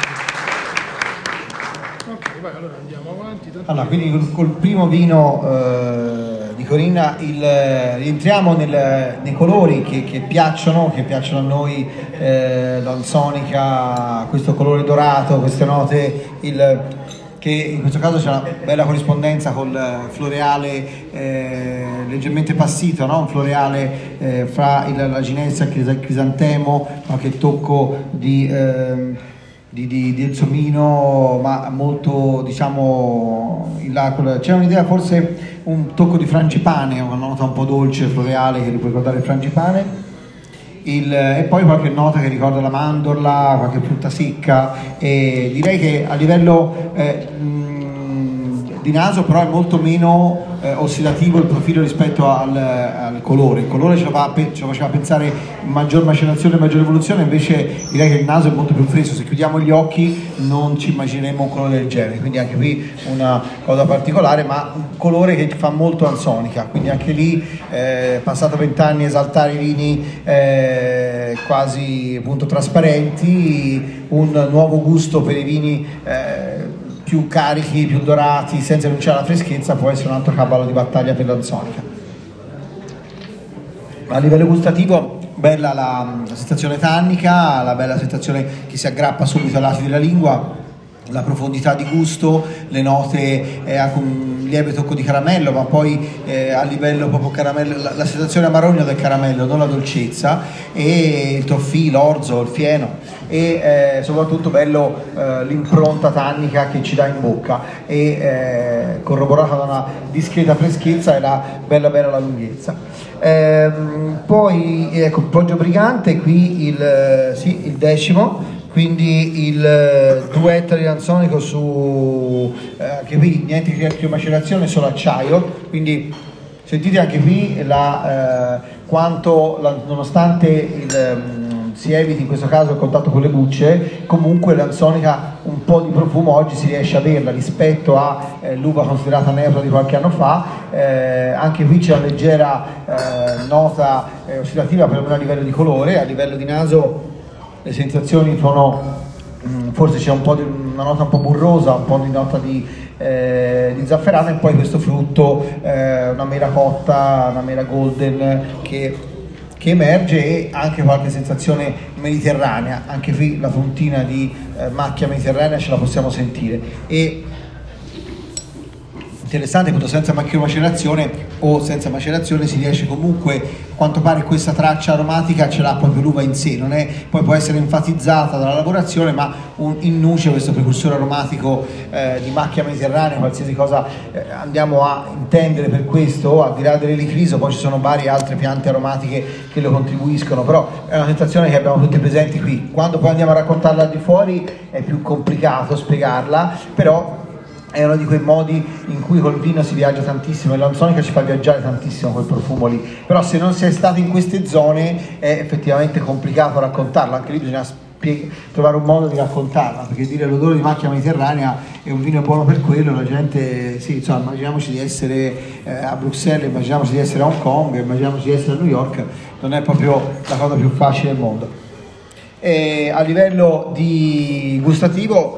Ok, vai, allora andiamo avanti. Allora, quindi col, col primo vino eh, di Corinna il, rientriamo nel, nei colori che, che piacciono, che piacciono a noi, eh, l'Ansonica, questo colore dorato, queste note, il, che in questo caso c'è una bella corrispondenza col floreale eh, leggermente passito, no? Un floreale eh, fra il, la ginestra e il crisantemo, qualche tocco di... Eh, Di, di, di Elsomino, ma molto, diciamo, in là, c'è un'idea, forse un tocco di frangipane, una nota un po' dolce, floreale, che può ricordare il frangipane, il, e poi qualche nota che ricorda la mandorla, qualche frutta secca, e direi che a livello eh, mh, di naso, però è molto meno eh, ossidativo il profilo rispetto al, al colore. Il colore ce lo, fa, ce lo faceva pensare maggior macellazione, maggior evoluzione, invece direi che il naso è molto più fresco. Se chiudiamo gli occhi non ci immagineremo un colore del genere, quindi anche qui una cosa particolare, ma un colore che fa molto ansonica, quindi anche lì eh, passato vent'anni esaltare i vini eh, quasi appunto trasparenti, un nuovo gusto per i vini eh, più carichi, più dorati, senza rinunciare alla freschezza, può essere un altro cavallo di battaglia per l'ansonica. A livello gustativo, bella la, la sensazione tannica, la bella sensazione che si aggrappa subito ai lati della lingua, la profondità di gusto, le note eh, anche un lieve tocco di caramello, ma poi eh, a livello proprio caramello, la, la sensazione amarogna del caramello, non la dolcezza, e il toffee, l'orzo, il fieno, e eh, soprattutto bello eh, l'impronta tannica che ci dà in bocca, e eh, corroborata da una discreta freschezza e la bella bella la lunghezza. Ehm, poi ecco, Poggio Brigante, qui il, sì, il decimo, quindi il due ettari di anzonico su eh, anche qui niente di macerazione, solo acciaio, quindi sentite anche qui la, eh, quanto la, nonostante il, um, si eviti in questo caso il contatto con le bucce, comunque l'anzonica un po' di profumo oggi si riesce a averla rispetto a eh, l'uva considerata neutra di qualche anno fa. Eh, anche qui c'è una leggera eh, nota eh, ossidativa, perlomeno a livello di colore. A livello di naso le sensazioni sono, mh, forse c'è un po' di una nota un po' burrosa, un po' di nota di, eh, di zafferano, e poi questo frutto, eh, una mela cotta, una mela golden che, che emerge, e anche qualche sensazione mediterranea. Anche qui la puntina di eh, macchia mediterranea ce la possiamo sentire. E interessante quando senza macerazione o senza macerazione si riesce comunque, a quanto pare questa traccia aromatica ce l'ha proprio l'uva in sé, non è, poi può essere enfatizzata dalla lavorazione, ma un, in nuce questo precursore aromatico eh, di macchia mediterranea, qualsiasi cosa eh, andiamo a intendere per questo, al di là dell'elicriso poi ci sono varie altre piante aromatiche che lo contribuiscono, però è una sensazione che abbiamo tutti presenti qui. Quando poi andiamo a raccontarla al di fuori è più complicato spiegarla, però è uno di quei modi in cui col vino si viaggia tantissimo, e l'anzonica ci fa viaggiare tantissimo quel profumo lì, però se non si è stati in queste zone è effettivamente complicato raccontarlo. Anche lì bisogna spieg- trovare un modo di raccontarla, perché dire l'odore di macchia mediterranea e un vino è buono per quello, la gente, sì, insomma, immaginiamoci di essere eh, a Bruxelles, immaginiamoci di essere a Hong Kong, immaginiamoci di essere a New York, non è proprio la cosa più facile del mondo. E a livello di gustativo,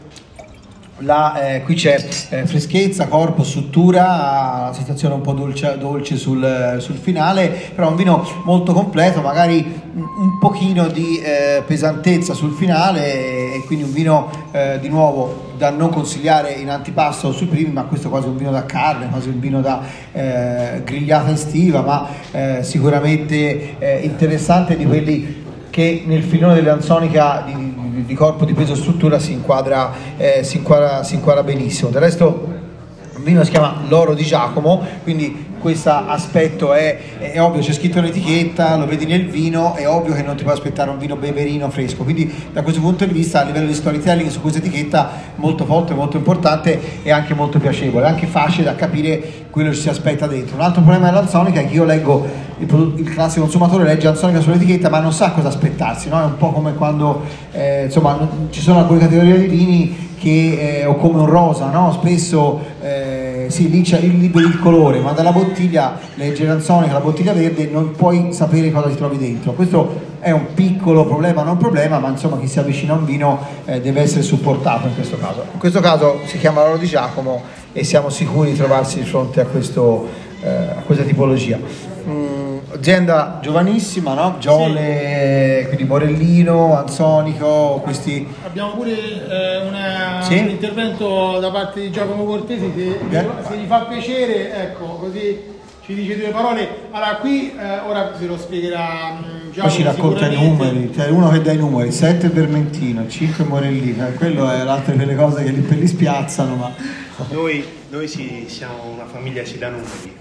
La, eh, qui c'è eh, freschezza, corpo, struttura, sensazione un po' dolce, dolce sul, sul finale, però un vino molto completo, magari un, un pochino di eh, pesantezza sul finale, e quindi un vino eh, di nuovo da non consigliare in antipasto o sui primi, ma questo è quasi un vino da carne, quasi un vino da eh, grigliata estiva, ma eh, sicuramente eh, interessante, di quelli che nel filone dell'anzonica di, di, di corpo, di peso, struttura si inquadra, eh, si inquadra, si inquadra benissimo. Del resto il vino si chiama l'oro di Giacomo, quindi questo aspetto è, è ovvio, c'è scritto un'etichetta, lo vedi nel vino, è ovvio che non ti puoi aspettare un vino beverino fresco, quindi da questo punto di vista a livello di storytelling su questa etichetta molto forte, molto importante e anche molto piacevole, anche facile da capire quello che ci si aspetta dentro. Un altro problema dell'anzonica è che io leggo, il, il classico consumatore legge anzonica sull'etichetta ma non sa cosa aspettarsi, no? È un po' come quando eh, insomma non, ci sono alcune categorie di vini che, eh, o come un rosa, no? Spesso eh, sì, lì c'è il libero il colore, ma dalla bottiglia legge l'anzonica, la bottiglia verde, non puoi sapere cosa ti trovi dentro. Questo è un piccolo problema, non un problema, ma insomma chi si avvicina a un vino eh, deve essere supportato in questo caso. In questo caso si chiama l'oro di Giacomo e siamo sicuri di trovarsi di fronte a, questo, eh, a questa tipologia. Mm, azienda giovanissima, no? Giole, sì. Quindi Morellino, Anzonico, questi... Abbiamo pure eh, una, sì? un intervento da parte di Giacomo Cortesi, se, eh? se gli fa piacere, ecco, così ci dice due parole. Allora qui, eh, ora se lo spiegherà um, Giacomo. Poi ci racconta i numeri, cioè uno che dà i numeri, sette Vermentino, cinque Morellino, eh, quello è l'altra delle cose che lì per lì spiazzano, ma... Noi, noi sì, siamo una famiglia si da numeri.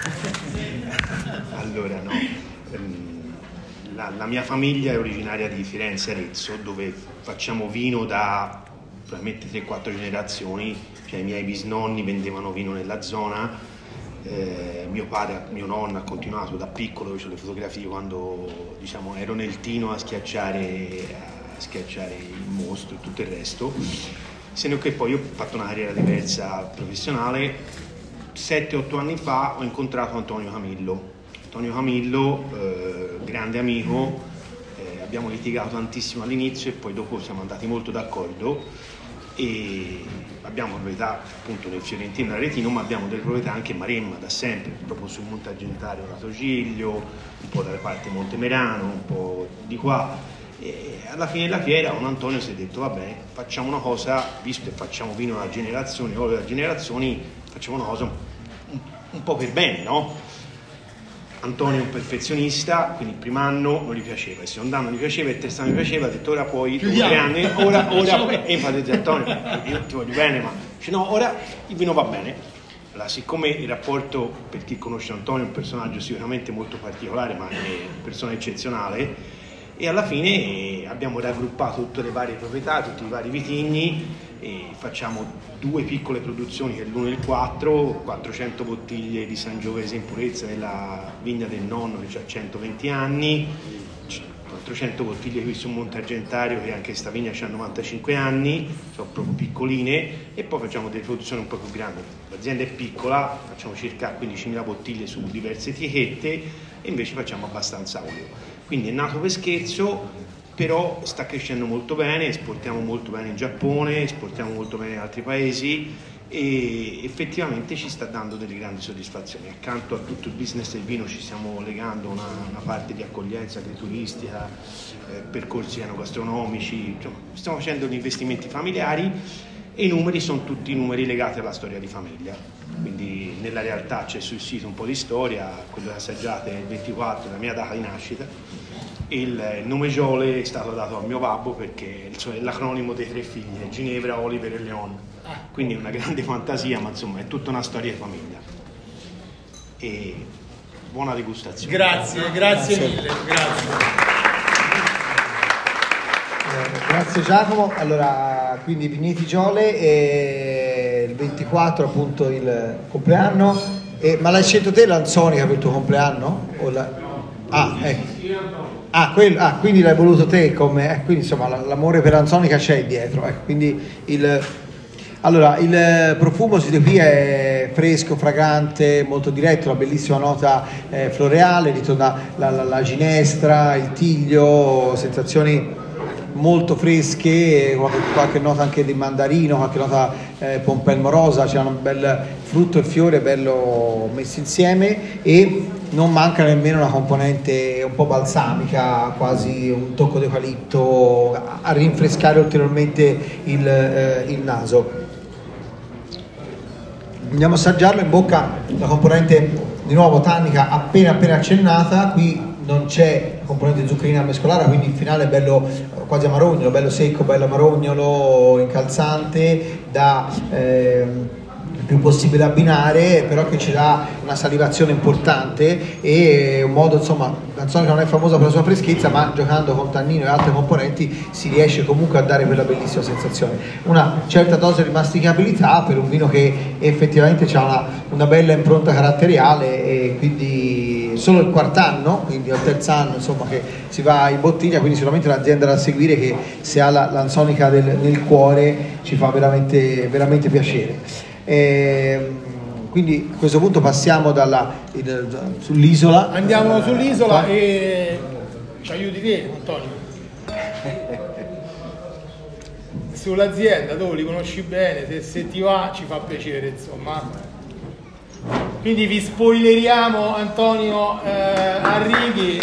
Allora, no, la, la mia famiglia è originaria di Firenze, Arezzo, dove facciamo vino da probabilmente tre quattro generazioni, cioè i miei bisnonni vendevano vino nella zona, eh, mio padre, mio nonno ha continuato da piccolo, io ho le fotografie quando diciamo ero nel Tino a schiacciare, a schiacciare il mostro e tutto il resto, se non che poi io ho fatto una carriera diversa professionale. sette otto anni fa ho incontrato Antonio Camillo, Antonio Camillo, eh, grande amico, eh, abbiamo litigato tantissimo all'inizio e poi dopo siamo andati molto d'accordo e abbiamo proprietà appunto nel Fiorentino e Aretino, ma abbiamo delle proprietà anche in Maremma da sempre, proprio sul Montagentario Lato Giglio, un po' dalle parti Montemerano, un po' di qua. E alla fine della fiera con Antonio si è detto va bene, facciamo una cosa, visto che facciamo vino da generazioni, olio da generazioni, facciamo una cosa un, un, un po' per bene, no? Antonio è un perfezionista, quindi il primo anno non gli piaceva, il secondo anno gli piaceva, il terzo anno gli piaceva, ha detto ora poi, dopo tre anni, ora, ora, e infatti Antonio, io ti voglio bene, ma dice no, ora il vino va bene. Allora, siccome il rapporto, per chi conosce Antonio, è un personaggio sicuramente molto particolare, ma è una persona eccezionale, e alla fine abbiamo raggruppato tutte le varie proprietà, tutti i vari vitigni e facciamo due piccole produzioni, che è l'uno e il quattro, quattrocento bottiglie di Sangiovese in purezza nella vigna del nonno che ha centoventi anni, quattrocento bottiglie qui su Montagentario che anche questa vigna ha novantacinque anni, sono proprio piccoline, e poi facciamo delle produzioni un po' più grandi. L'azienda è piccola, facciamo circa quindicimila bottiglie su diverse etichette e invece facciamo abbastanza olio. Quindi è nato per scherzo, però sta crescendo molto bene, esportiamo molto bene in Giappone, esportiamo molto bene in altri paesi e effettivamente ci sta dando delle grandi soddisfazioni. Accanto a tutto il business del vino ci stiamo legando una, una parte di accoglienza agrituristica, eh, percorsi enogastronomici, insomma, stiamo facendo degli investimenti familiari e i numeri sono tutti numeri legati alla storia di famiglia. Quindi nella realtà c'è sul sito un po' di storia, quello che assaggiate è il ventiquattro, la mia data di nascita. Il nome Jole è stato dato a mio babbo perché è l'acronimo dei tre figli, è Ginevra, Oliver e Leon, quindi è una grande fantasia, ma insomma è tutta una storia di famiglia. E buona degustazione. Grazie, grazie mille, grazie. Eh, grazie Giacomo. Allora, quindi Vigneti Jole e il ventiquattro appunto il compleanno, e, ma l'hai scelto te l'Anzonica per il tuo compleanno? O la... Ah, ecco. Ah, quel, ah, quindi l'hai voluto te come, eh, quindi insomma l'amore per l'Anzonica c'è dietro, ecco, quindi il, allora il profumo si qui è fresco, fragante, molto diretto, una bellissima nota eh, floreale, ritorna la, la, la ginestra, il tiglio, sensazioni molto fresche, qualche, qualche nota anche di mandarino, qualche nota eh, pompelmo rosa, c'è un bel frutto e fiore bello messi insieme e non manca nemmeno una componente un po' balsamica, quasi un tocco di eucalipto a rinfrescare ulteriormente il, eh, il naso. Andiamo a assaggiarlo, in bocca la componente di nuovo tannica appena appena accennata, qui non c'è componente zuccherina mescolata, quindi il finale è bello quasi amarognolo, bello secco, bello amarognolo, incalzante, da ehm, il più possibile abbinare, però che ci dà una salivazione importante e un modo, insomma, l'Anzonica non è famosa per la sua freschezza, ma giocando con tannino e altre componenti si riesce comunque a dare quella bellissima sensazione, una certa dose di masticabilità per un vino che effettivamente ha una, una bella impronta caratteriale, e quindi solo il quarto anno, quindi al terzo anno insomma che si va in bottiglia, quindi sicuramente un'azienda da seguire che se ha la, l'Anzonica del, nel cuore ci fa veramente, veramente piacere. E, quindi a questo punto passiamo dalla, il, sull'isola. Andiamo sull'isola e ci aiuti te, Antonio. Sull'azienda, tu li conosci bene, se, se ti va ci fa piacere, insomma. Quindi vi spoileriamo Antonio eh, Arrighi.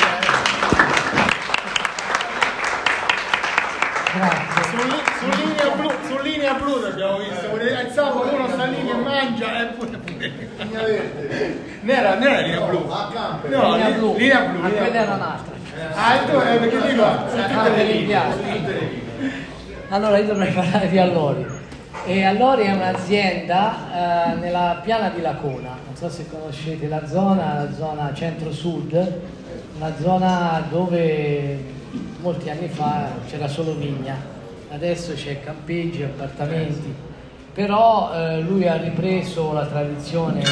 Grazie. Su, su, linea blu, su linea blu abbiamo visto, il sabato uno sta lì che mangia e pure pure linea verde. Non era, non era linea blu. No, linea blu. Linea blu. Ma quella era un'altra. Ah, tu, eh, perché dico, sono tutte le linee. Allora io dovrei parlare di Allori. E Allori è un'azienda eh, nella piana di Lacona, non so se conoscete la zona, la zona centro-sud, una zona dove molti anni fa c'era solo vigna adesso c'è campeggi, appartamenti, però eh, lui ha ripreso la tradizione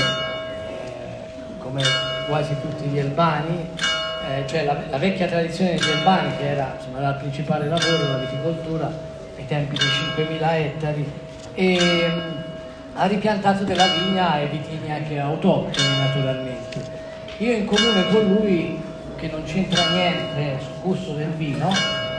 eh, come quasi tutti gli albani, eh, cioè la, la vecchia tradizione degli albani, che era, insomma, era il principale lavoro, la viticoltura, ai tempi dei cinquemila ettari, e mh, ha ripiantato della vigna e vitigni anche autoctoni, naturalmente. Io in comune con lui, che non c'entra niente sul gusto del vino,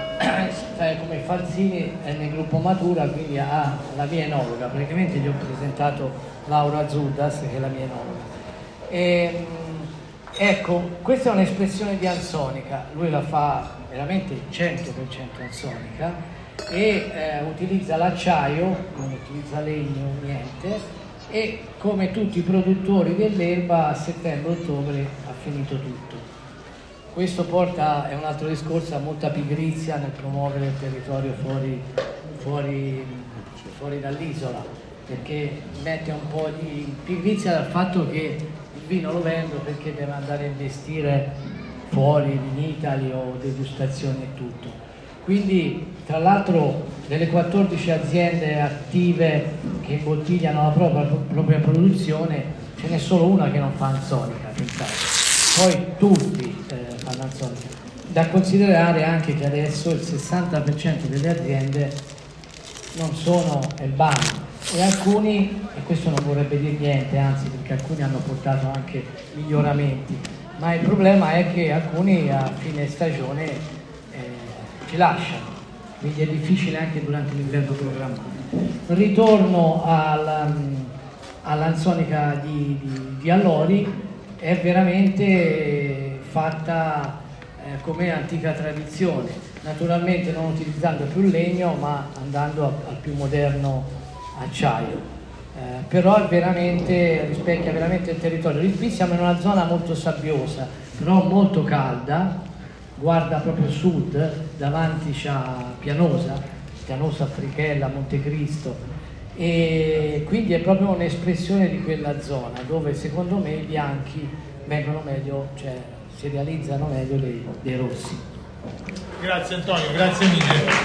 come Falzini è nel gruppo Matura, quindi ha la mia enologa, praticamente gli ho presentato Laura Zuddas, che è la mia enologa. E, ecco, questa è un'espressione di ansonica, lui la fa veramente cento per cento ansonica e eh, utilizza l'acciaio, non utilizza legno, niente, e come tutti i produttori dell'erba a settembre-ottobre ha finito tutto. Questo porta, è un altro discorso, a molta pigrizia nel promuovere il territorio fuori, fuori, fuori dall'isola, perché mette un po' di pigrizia dal fatto che il vino lo vendo perché deve andare a investire fuori, in Italy o degustazioni e tutto. Quindi, tra l'altro, delle quattordici aziende attive che imbottigliano la propria, propria produzione, ce n'è solo una che non fa ansonica, pensate. Poi tutti eh, fanno ansonica. Da considerare anche che adesso il sessanta per cento delle aziende non sono albani e alcuni, e questo non vorrebbe dire niente, anzi, perché alcuni hanno portato anche miglioramenti, ma il problema è che alcuni a fine stagione eh, ci lasciano, quindi è difficile anche durante l'inverno programmare. Ritorno alla, all'ansonica di, di, di Allori. È veramente fatta eh, come antica tradizione, naturalmente non utilizzando più legno ma andando a, al più moderno acciaio, eh, però è veramente, rispecchia veramente il territorio. Qui siamo in una zona molto sabbiosa, però molto calda, guarda proprio sud, davanti c'è Pianosa, Pianosa, Frichella, Montecristo, e quindi è proprio un'espressione di quella zona dove secondo me i bianchi vengono meglio, cioè si realizzano meglio dei, dei rossi. Grazie Antonio, grazie mille.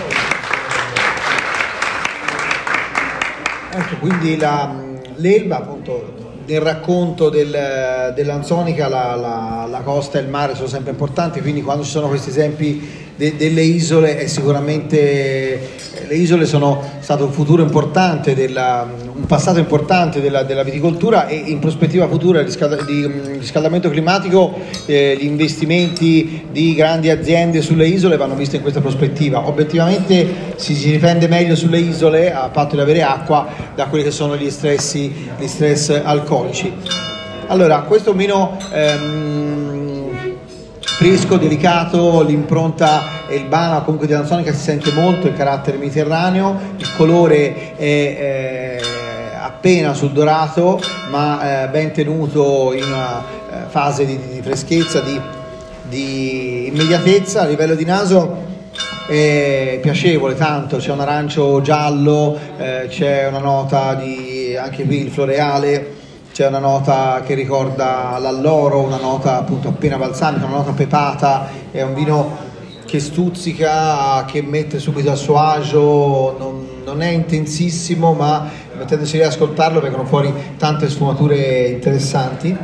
Ecco, quindi la, l'Elba, appunto, nel racconto del, dell'ansonica la, la, la costa e il mare sono sempre importanti, quindi quando ci sono questi esempi de, delle isole è sicuramente, le isole sono stato un futuro importante, della, un passato importante della, della viticoltura, e in prospettiva futura di riscaldamento climatico eh, gli investimenti di grandi aziende sulle isole vanno visti in questa prospettiva. Obiettivamente si, si difende meglio sulle isole, a patto di avere acqua, da quelli che sono gli stress, gli stress alcolici. Allora, questo vino ehm, fresco, delicato, l'impronta elbana, comunque di ansonica, si sente molto il carattere mediterraneo, il colore è eh, appena sul dorato, ma eh, ben tenuto in una eh, fase di, di freschezza, di, di immediatezza. A livello di naso è piacevole, tanto c'è un arancio giallo, eh, c'è una nota di, anche qui il floreale, c'è una nota che ricorda l'alloro, una nota appunto appena balsamica, una nota pepata. È un vino che stuzzica, che mette subito a suo agio, non, non è intensissimo, ma mettendosi lì ad ascoltarlo vengono fuori tante sfumature interessanti.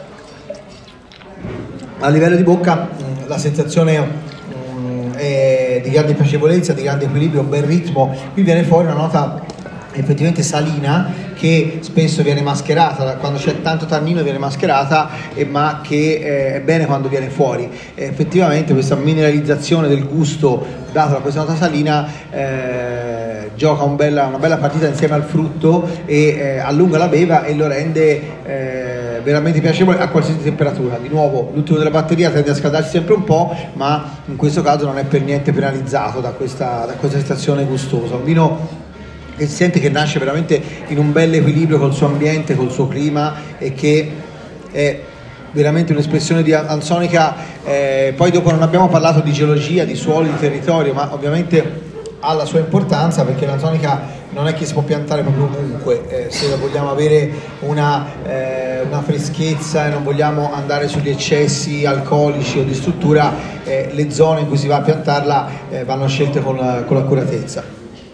A livello di bocca la sensazione è di grande piacevolezza, di grande equilibrio, un bel ritmo. Qui viene fuori una nota effettivamente salina, che spesso viene mascherata, quando c'è tanto tannino viene mascherata, eh, ma che eh, è bene quando viene fuori. Eh, effettivamente questa mineralizzazione del gusto data da questa nota salina eh, gioca un bella, una bella partita insieme al frutto e eh, allunga la beva e lo rende eh, veramente piacevole a qualsiasi temperatura. Di nuovo, l'ultimo della batteria tende a scaldarsi sempre un po', ma in questo caso non è per niente penalizzato da questa, da questa sensazione gustosa. Un vino che si sente che nasce veramente in un bel equilibrio col suo ambiente, col suo clima, e che è veramente un'espressione di ansonica. Eh, poi dopo non abbiamo parlato di geologia, di suoli, di territorio, ma ovviamente ha la sua importanza, perché l'ansonica non è che si può piantare proprio ovunque. Eh, se vogliamo avere una, eh, una freschezza e non vogliamo andare sugli eccessi alcolici o di struttura, eh, le zone in cui si va a piantarla eh, vanno scelte con, con l'accuratezza.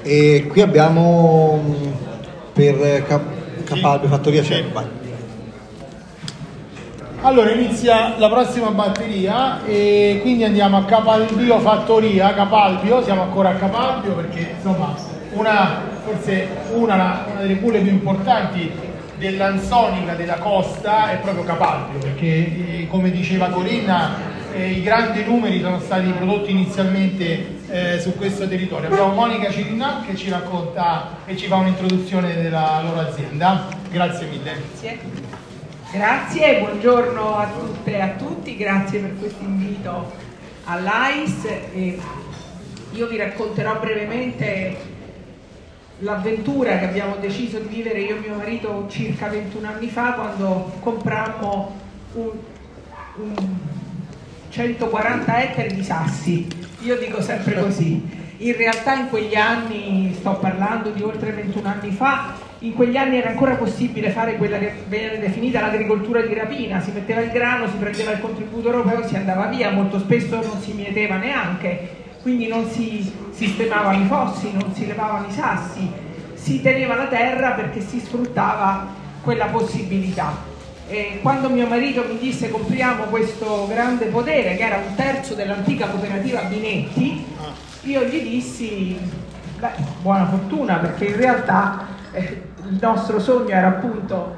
E qui abbiamo mh, per Cap- Capalbio Fattoria c'è. Vai. Allora inizia la prossima batteria e quindi andiamo a Capalbio Fattoria, Capalbio, siamo ancora a Capalbio perché insomma una, forse una, una delle culle più importanti dell'ansonica della costa è proprio Capalbio, perché eh, come diceva Corinna eh, i grandi numeri sono stati prodotti inizialmente eh, su questo territorio. Abbiamo Monica Cirinà che ci racconta e ci fa un'introduzione della loro azienda. Grazie mille. Grazie. Grazie, buongiorno a tutte e a tutti, grazie per questo invito all'A I S. E io vi racconterò brevemente l'avventura che abbiamo deciso di vivere io e mio marito circa ventuno anni fa, quando comprammo un, un centoquaranta ettari di sassi. Io dico sempre così. In realtà in quegli anni, sto parlando di oltre ventuno anni fa, in quegli anni era ancora possibile fare quella che viene definita l'agricoltura di rapina. Si metteva il grano, si prendeva il contributo europeo, si andava via, molto spesso non si mieteva neanche, quindi non si sistemavano i fossi, non si levavano i sassi, si teneva la terra perché si sfruttava quella possibilità. E quando mio marito mi disse compriamo questo grande podere, che era un terzo dell'antica cooperativa Binetti, io gli dissi beh, buona fortuna, perché in realtà eh, il nostro sogno era appunto